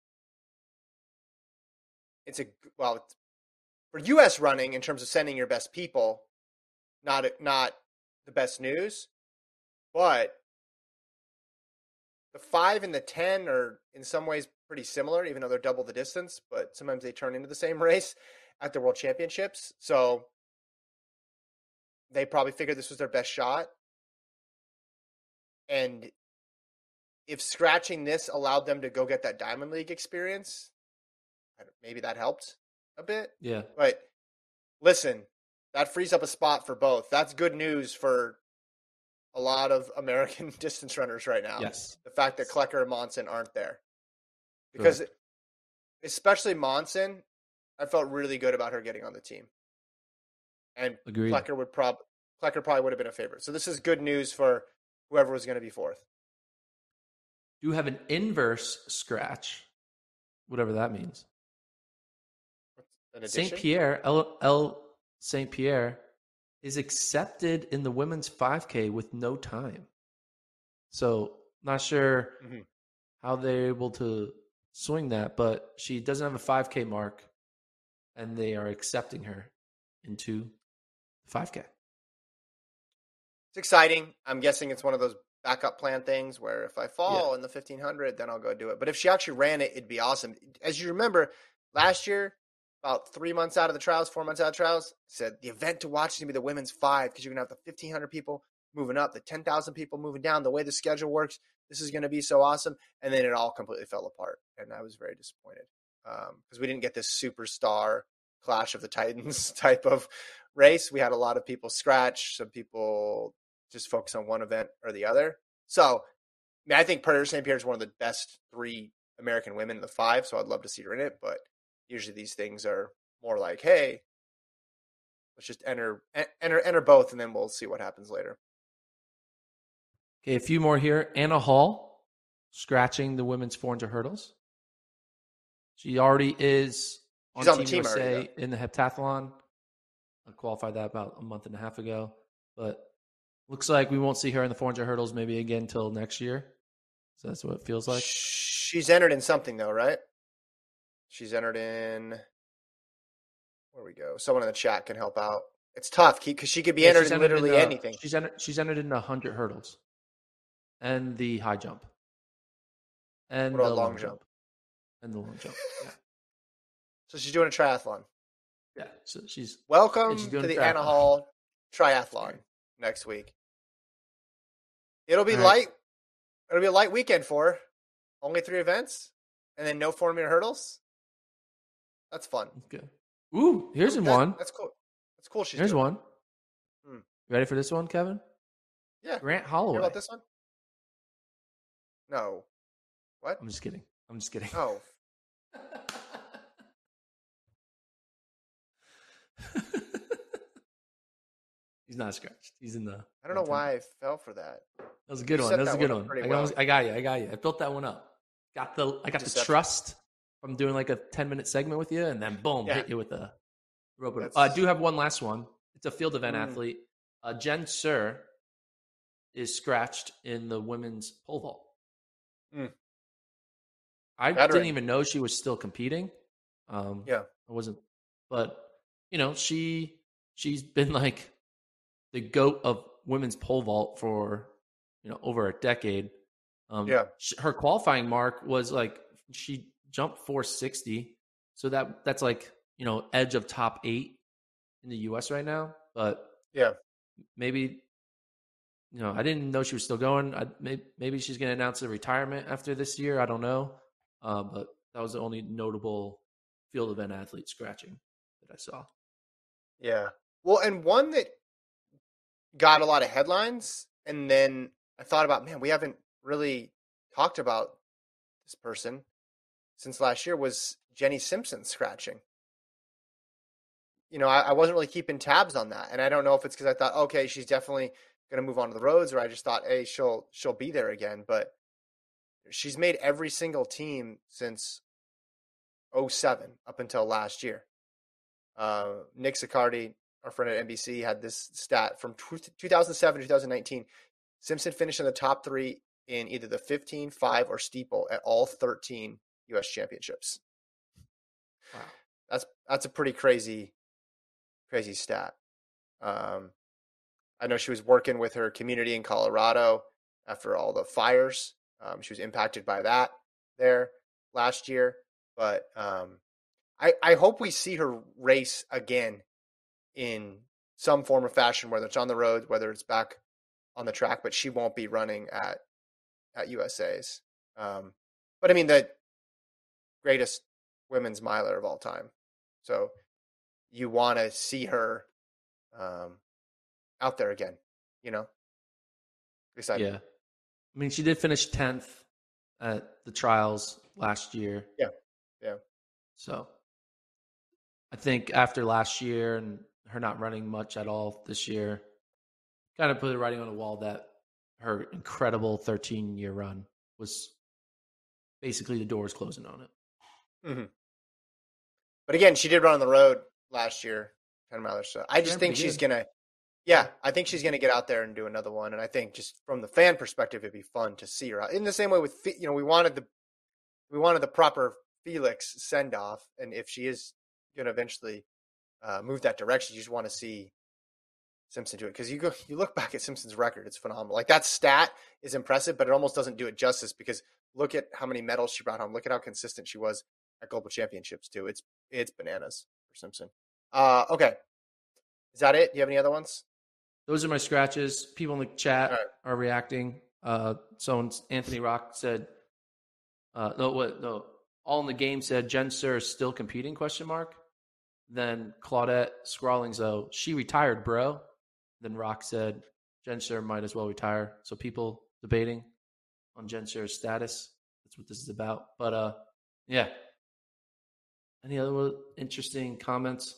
it's for U.S. running in terms of sending your best people, not the best news, but the 5 and the 10 are in some ways pretty similar, even though they're double the distance, but sometimes they turn into the same race at the World Championships. So they probably figured this was their best shot. And if scratching this allowed them to go get that Diamond League experience, maybe that helped a bit. Yeah. But listen, that frees up a spot for both. That's good news for a lot of American distance runners right now. Yes. The fact that Klecker and Monson aren't there. Because especially Monson, I felt really good about her getting on the team. And Agreed. Klecker probably would have been a favorite. So this is good news for whoever was going to be 4th. Do you have an inverse scratch? Whatever that means. St. Pierre, L. St. Pierre, is accepted in the women's 5K with no time. So, not sure how they're able to swing that, but she doesn't have a 5K mark, and they are accepting her into 5K. It's exciting. I'm guessing it's one of those backup plan things where if I fall in the 1500, then I'll go do it. But if she actually ran it, it'd be awesome. As you remember, last year, about 3 months out of the trials, 4 months out of the trials, said the event to watch is going to be the women's 5 because you're going to have the 1,500 people moving up, the 10,000 people moving down, the way the schedule works. This is going to be so awesome. And then it all completely fell apart. And I was very disappointed because we didn't get this superstar Clash of the Titans type of race. We had a lot of people scratch. Some people just focus on one event or the other. So I think St. Pierre is one of the best 3 American women in the 5. So I'd love to see her in it. But usually these things are more like, hey, let's just enter both, and then we'll see what happens later. Okay, a few more here. Anna Hall, scratching the women's 400 hurdles. She already is on the Team USA already, in the heptathlon. I qualified that about a month and a half ago. But looks like we won't see her in the 400 hurdles maybe again until next year. So that's what it feels like. She's entered in something, though, right? She's entered in, where we go? Someone in the chat can help out. It's tough because she could be entered in literally anything. She's entered in the 100 hurdles and the high jump and the long jump and the long jump. Yeah. So she's doing a triathlon. Yeah, so she's Welcome she's to doing the triathlon. Anna Hall Triathlon next week. It'll be All right. light. It'll be a light weekend for her. Only 3 events, and then no 4-meter hurdles. That's fun. Okay. Ooh, here's one. That's cool. That's cool. Here's doing. one. You ready for this one, Kevin? Yeah. Grant Hear Holloway. about this one? No. What? I'm just kidding. Oh. He's not scratched. He's in the. I don't know why I fell for that. That was a good one. That was a good one. I got you. I built that one up. I got the trust from doing like a 10-minute segment with you, and then boom, hit you with a rope. I do have one last one. It's a field event athlete. Jen Sir is scratched in the women's pole vault. I didn't even know she was still competing. I wasn't, but she's been like the GOAT of women's pole vault for over a decade. Her qualifying mark was like she jumped 460, so that's like edge of top 8 in the U.S. right now. But maybe I didn't know she was still going. Maybe she's going to announce a retirement after this year. I don't know. But that was the only notable field event athlete scratching that I saw. Yeah. Well, and one that got a lot of headlines, and then I thought about, man, we haven't really talked about this person since last year, was Jenny Simpson scratching. I wasn't really keeping tabs on that, and I don't know if it's because I thought, okay, she's definitely going to move on to the roads, or I just thought, hey, she'll be there again. But she's made every single team since 2007 up until last year. Nick Siccardi, our friend at NBC, had this stat from 2007 to 2019. Simpson finished in the top 3 in either the 15, 5, or steeple at all 13 U.S. championships. Wow, that's a pretty crazy stat. I know she was working with her community in Colorado after all the fires. She was impacted by that there last year, but I hope we see her race again in some form or fashion, whether it's on the road, whether it's back on the track, but she won't be running at USA's. But I mean, the greatest women's miler of all time. So you want to see her out there again, Excited. Yeah. I mean, she did finish 10th at the trials last year. Yeah. So I think after last year and her not running much at all this year, kind of put the writing on the wall that her incredible 13-year run was basically the doors closing on it. Mm-hmm. But again, she did run on the road last year, 10 miles. So I just think she's going to, I think she's going to get out there and do another one. And I think just from the fan perspective, it'd be fun to see her out. In the same way with, we wanted the proper Felix send off. And if she is going to eventually move that direction, you just want to see Simpson do it. Because you look back at Simpson's record, it's phenomenal. Like, that stat is impressive, but it almost doesn't do it justice, because look at how many medals she brought home. Look at how consistent she was at global championships too. It's bananas for Simpson. Okay. Is that it? Do you have any other ones? Those are my scratches. People in the chat are reacting. Anthony Rock said, all in the game said Jen Sir is still competing, ? Then Claudette Scrawlings, though, she retired, bro. Then Rock said Jen Sir might as well retire. So people debating on Jen Sir's status. That's what this is about. But yeah. Any other interesting comments?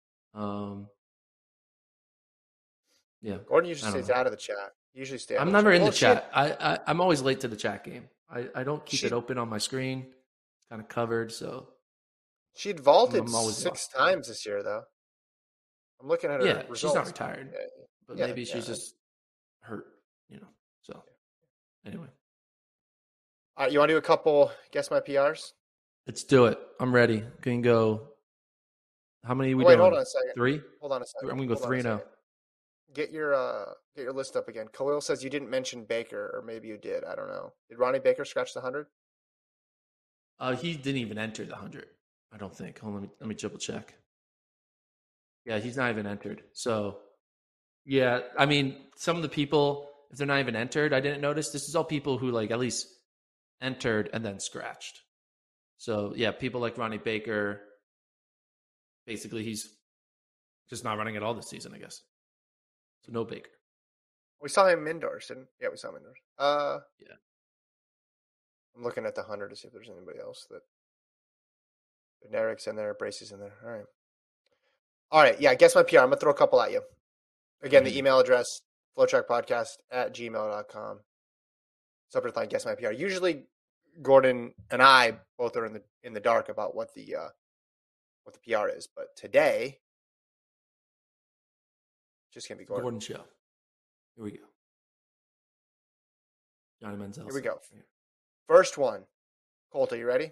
Yeah. Gordon usually stays out of the chat. Usually stay. I'm never in the chat. I'm always late to the chat game. I don't keep it open on my screen. It's kind of covered, so. She'd vaulted 6 times this year, though. I'm looking at her results. She's not retired, but maybe she's just hurt, So, anyway. All right, you want to do a couple Guess My PRs? Let's do it. I'm ready. Can go. How many are we doing? Hold on a second. 3? Hold on a second. I'm going to go 3 now. Get your list up again. Khalil says you didn't mention Baker, or maybe you did. I don't know. Did Ronnie Baker scratch the 100? He didn't even enter the 100. I don't think. Hold on, let me triple check. Yeah, he's not even entered. So, yeah, I mean, some of the people, if they're not even entered, I didn't notice. This is all people who like at least entered and then scratched. So, yeah, people like Ronnie Baker. Basically, he's just not running at all this season, I guess. So no Baker. We saw him indoors, didn't? Yeah, we saw him indoors. Yeah. I'm looking at the 100 to see if there's anybody else that. Eric's in there, Bracey's in there. All right. Yeah, guess my PR. I'm gonna throw a couple at you. Again, the email address flowtrackpodcast@gmail.com. Subject line, guess my PR. Usually, Gordon and I both are in the dark about what the PR is, but today, it's just gonna be Gordon. Gordon show. Here we go. Johnny Manziel. Here we go. First one. Colt, are you ready?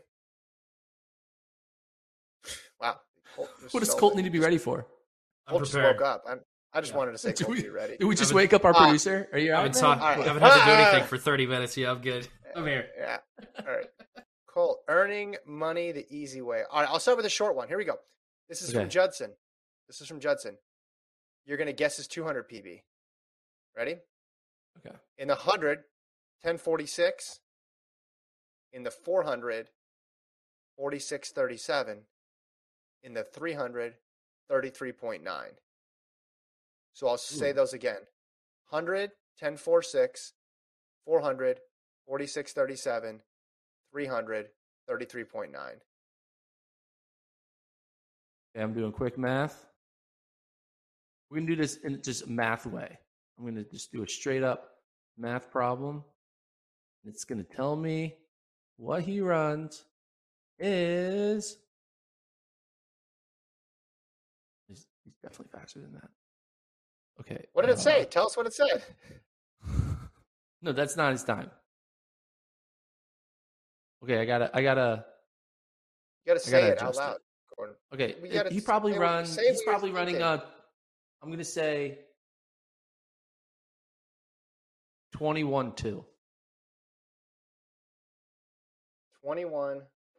Wow. What does Colt need to be ready for? Colt just woke up. I just wanted to say, Colt, are you ready? Did we just wake up our producer? Are you out? I haven't had to do anything for 30 minutes. Yeah, I'm good. I'm here. Yeah. All right. Colt, earning money the easy way. All right, I'll start with a short one. Here we go. This is from Judson. You're going to guess his 200 PB. Ready? Okay. In the 100, 10:46. In the 400, 46:37. In the 300, 33.9. So I'll say those again. 100, 10:46. 400, 46:37. 300, 33.9. Okay, I'm doing quick math. We're going to do this in just math way. I'm going to just do a straight up math problem. It's going to tell me what he runs is. He's definitely faster than that. Okay. What did it say? Tell us what it said. No, that's not his time. Okay, I gotta. You gotta say it out loud, Gordon. Okay, he probably runs. He's probably running. I'm gonna say 21.2. 21.2.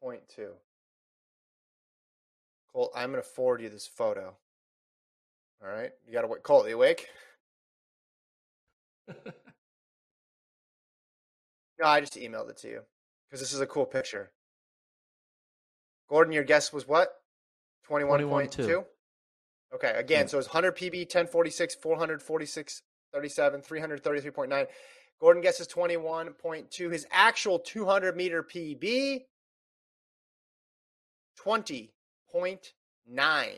Colt, I'm gonna forward you this photo. All right, you gotta wait. Colt, are you awake? No, I just emailed it to you because this is a cool picture. Gordon, your guess was what? 21.2? Okay, again, so it's 100 PB, 10:46, 400, 46:37, 333.9. Gordon guesses 21.2. His actual 200-meter PB, 20.9. I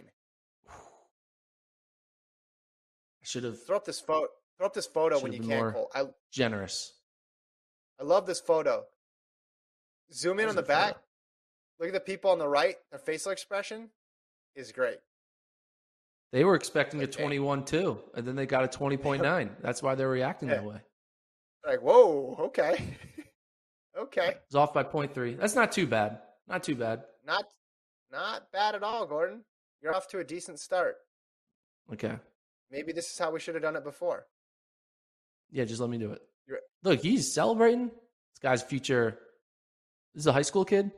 should have throw up this photo when you can, Cole. Generous. I love this photo. Zoom in on the back. Photo? Look at the people on the right. Their facial expression is great. They were expecting a 21.2, and then they got a 20.9. That's why they're reacting that way. Like, whoa, okay. Okay. It's off by 0.3. That's not too bad. Not too bad. Not bad at all, Gordon. You're off to a decent start. Okay. Maybe this is how we should have done it before. Yeah, just let me do it. Look, he's celebrating. This guy's future. This is a high school kid?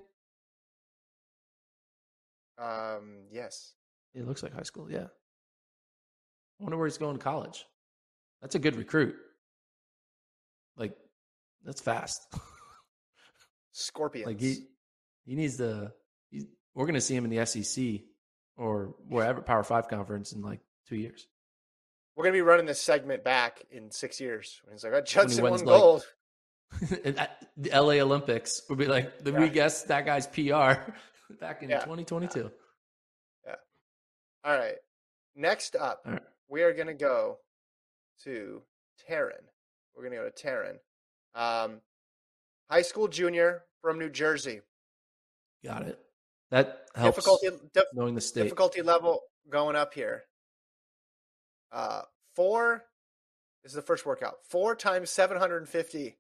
Yes. It looks like high school, yeah. I wonder where he's going to college. That's a good recruit. Like, that's fast. Scorpions. Like, he needs to we're going to see him in the SEC or wherever, Power 5 conference in like 2 years. We're going to be running this segment back in 6 years. When he's like, Judson won gold. At the LA Olympics would be like, we guessed that guy's PR back in 2022. Yeah. All right. Next up, we are going to go to Taryn. We're going to go to Taryn. High school junior from New Jersey. Got it. That helps knowing the state. Difficulty level going up here. 4, this is the first workout. 4 times 750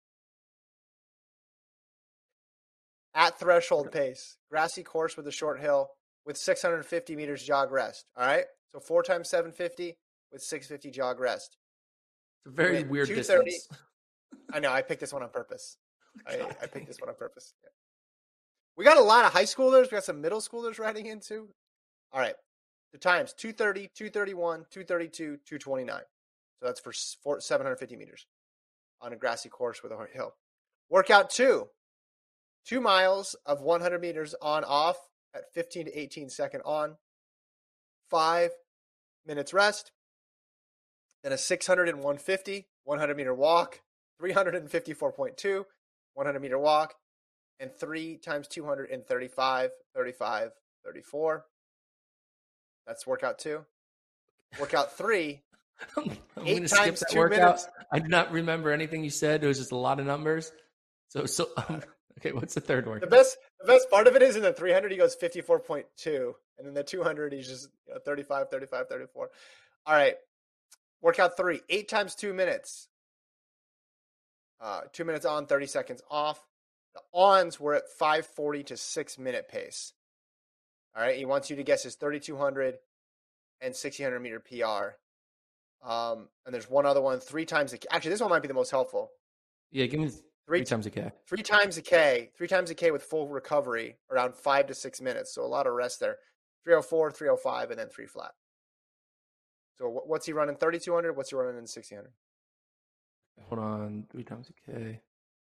at threshold pace. Grassy course with a short hill with 650 meters jog rest. All right? So 4 times 750 with 650 jog rest. It's a very weird distance. I know. I picked this one on purpose. I picked this one on purpose. Yeah. We got a lot of high schoolers. We got some middle schoolers writing in too. All right. the times 230, 231, 232, 229. So that's for 750 meters on a grassy course with a hill. Workout 2 miles of 100 meters on off at 15 to 18 second on, 5 minutes rest, then a 600 and 150 100 meter walk, 354.2 100 meter walk, and 3 times 235, 35, 34. That's workout 2. Workout 3. I'm 8 going to skip times that 2 workout. minutes. I do not remember anything you said. It was just a lot of numbers. So okay, what's the third workout? The best part of it is in the 300 he goes 54.2, and in the 200 he's just 35, 35, 34. All right. Workout 3, 8 times 2 minutes. 2 minutes on, 30 seconds off. The ons were at 540 to 6 minute pace. All right. He wants you to guess his 3,200 and 1,600 meter PR. And there's one other one, 3 times. Actually, this one might be the most helpful. Yeah, give me 3 times a K. 3 times a K. 3 times a K with full recovery, around 5 to 6 minutes. So a lot of rest there. 304, 305, and then 3 flat. So what's he running? 3,200. What's he running in 1,600? Hold on, 3 times a K.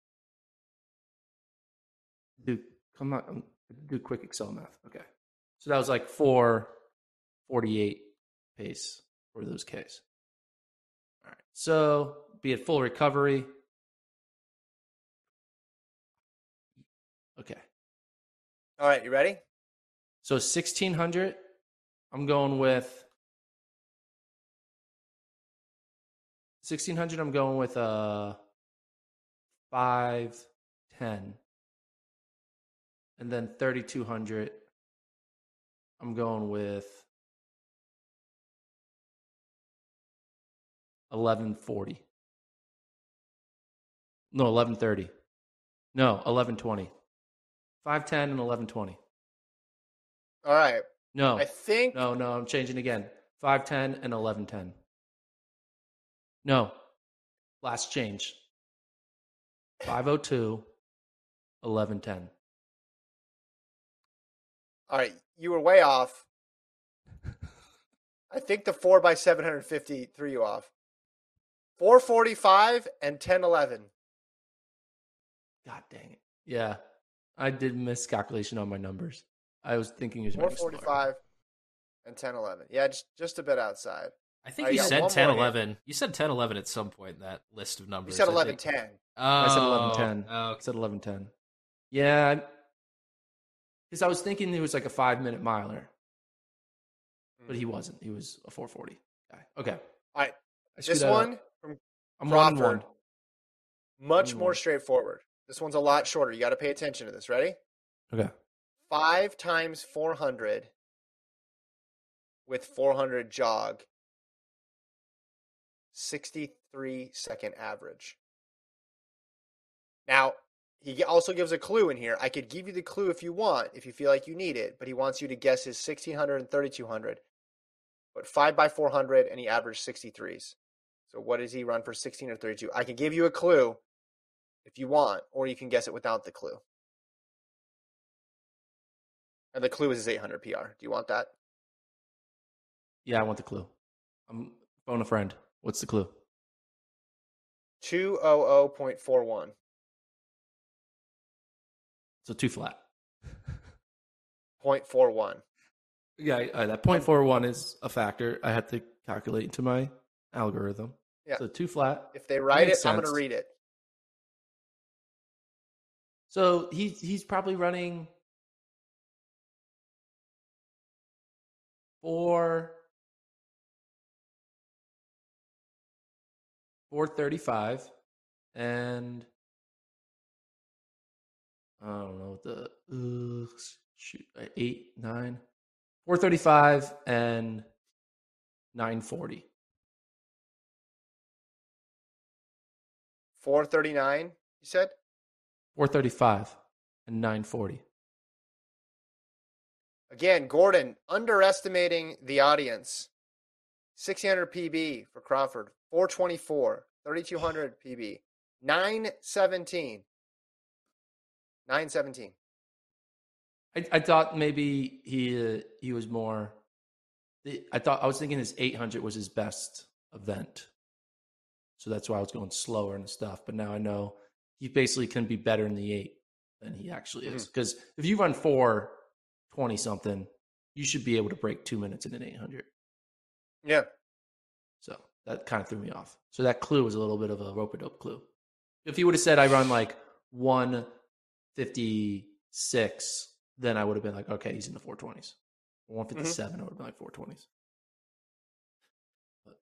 Dude, come on, do quick Excel math. Okay, so that was like 4:48 pace for those Ks. All right, so be at full recovery. Okay. All right, you ready? So 1,600, I'm going with 1,600. I'm going with 5:10, and then 3,200. I'm going with 11:40. No, 11:30. No, 11:20. 5:10 and 11:20. All right. No, I think. No, I'm changing again. 5:10 and 11:10. No, last change. 5:02, 11:10. All right, you were way off. I think the 4x750 threw you off. 4:45 and 10:11. God dang it. Yeah, I did miscalculation on my numbers. I was thinking he was running slower. 4:45 and 10:11. Yeah, just a bit outside. I think you said 10:11. You said 10:11 at some point in that list of numbers. You said 11:10. I said 11:10. Oh, I said 11:10. Yeah, because I was thinking he was like a 5-minute miler, but he wasn't. He was a 4:40 guy. Okay. All right. This one from I'm Crawford, 1-1. much more straightforward. This one's a lot shorter. You got to pay attention to this. Ready? Okay. 5 times 400 with 400 jog. 63-second average. Now, he also gives a clue in here. I could give you the clue if you want, if you feel like you need it, but he wants you to guess his 1,600 and 3,200. But 5x400, and he averaged 63s. So what does he run for 16 or 32? I can give you a clue if you want, or you can guess it without the clue. And the clue is his 800 PR. Do you want that? Yeah, I want the clue. I'm phone a friend. What's the clue? 200.41. So 2 flat. 0.41. Yeah, that 0.41 is a factor. I had to calculate into my algorithm. Yeah. So 2 flat. If they write it, sense. I'm going to read it. So he's probably running 435 and I don't know the 8, 9, 435 and 940. 439, you said? 435 and 940. Again, Gordon underestimating the audience. 1,600 PB for Crawford. 424. 3,200 PB. 917. 917. I thought maybe he was more I was thinking his 800 was his best event. So that's why I was going slower and stuff. But now I know he basically can be better in the 8 than he actually is. Because if you run 4:20 something, you should be able to break 2 minutes in an 800. Yeah. So that kind of threw me off. So that clue was a little bit of a rope-a-dope clue. If he would have said I run like 156, then I would have been like, okay, he's in the 420s. 157, I would have been like 420s. But,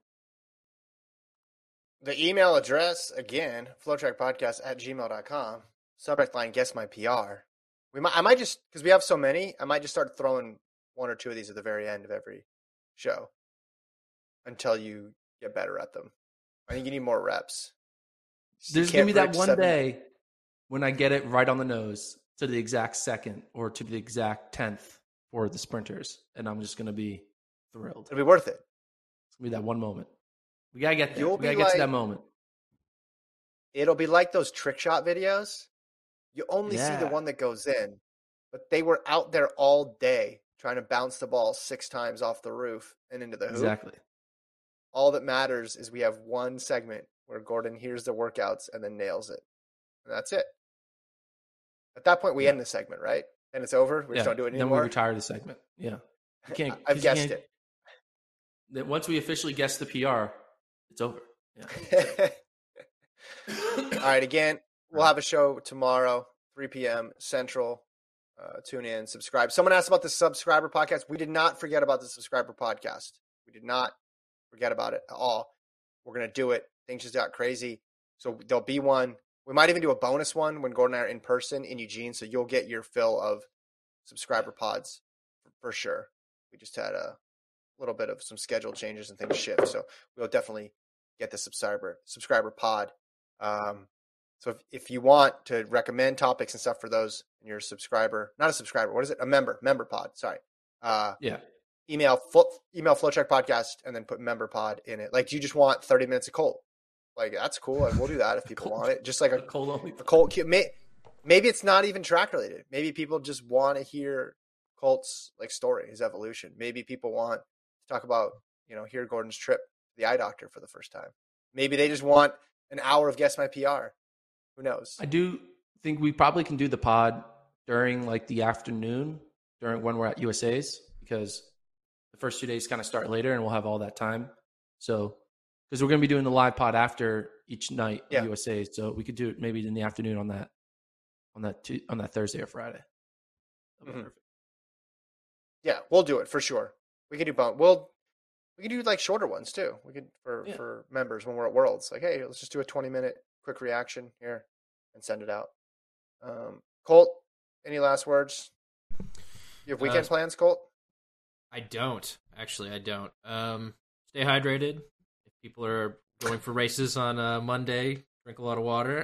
The email address, again, flowtrackpodcast@gmail.com. Subject line, guess my PR. I might just, because we have so many, I might just start throwing 1 or 2 of these at the very end of every show until you get better at them. I think you need more reps. There's going to be that one day when I get it right on the nose to the exact second or to the exact 10th for the sprinters, and I'm just going to be thrilled. It'll be worth it. It's going to be that one moment. We got to get there. We got to get to that moment. It'll be like those trick shot videos. You only see the one that goes in, but they were out there all day trying to bounce the ball 6 times off the roof and into the hoop. Exactly. All that matters is we have one segment where Gordon hears the workouts and then nails it. And that's it. At that point, we end the segment, right? And it's over? We just don't do it anymore? Then we retire the segment. Yeah. You can't. I've guessed it. Once we officially guess the PR, it's over. Yeah. All right, again, we'll have a show tomorrow, 3 p.m. Central. Tune in, subscribe. Someone asked about the subscriber podcast. We did not forget about the subscriber podcast. We did not forget about it at all. We're going to do it. Things just got crazy. So there'll be one. We might even do a bonus one when Gordon and I are in person in Eugene. So you'll get your fill of subscriber pods for sure. We just had a little bit of some schedule changes and things shift. So we'll definitely get the subscriber pod. So if you want to recommend topics and stuff for those, and you're a subscriber, not a subscriber, what is it? A member pod. Sorry. Email Flowtrack Podcast and then put member pod in it. Like, do you just want 30 minutes of Colt? Like, that's cool. Like, we'll do that if people want it. Just like a Colt. Maybe it's not even track related. Maybe people just want to hear Colt's like story, his evolution. Maybe people want to talk about, hear Gordon's trip to the eye doctor for the first time. Maybe they just want an hour of Guess My PR. Who knows? I do think we probably can do the pod during like the afternoon, during when we're at USA's, because the first 2 days kind of start later and we'll have all that time. So, because we're going to be doing the live pod after each night of USA's, so we could do it maybe in the afternoon on that Thursday or Friday. Perfect. Yeah, we'll do it for sure. We can do we can do like shorter ones too. We could for members when we're at Worlds. Like, hey, let's just do a 20-minute quick reaction here and send it out. Colt, any last words? You have weekend plans, Colt? I don't. Actually, I don't. Stay hydrated. If people are going for races on Monday, drink a lot of water.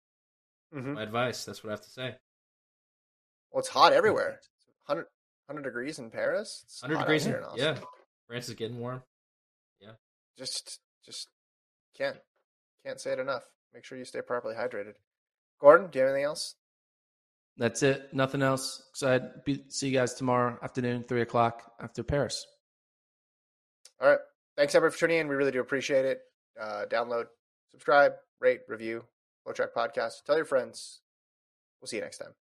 My advice. That's what I have to say. Well, it's hot everywhere. 100 degrees in Paris. It's 100 degrees in yeah. France is getting warm. Yeah. Just can't say it enough. Make sure you stay properly hydrated. Gordon, do you have anything else? That's it. Nothing else. Excited. See you guys tomorrow afternoon, 3:00 after Paris. All right. Thanks, everybody, for tuning in. We really do appreciate it. Download, subscribe, rate, review, Flowtrack Podcast. Tell your friends. We'll see you next time.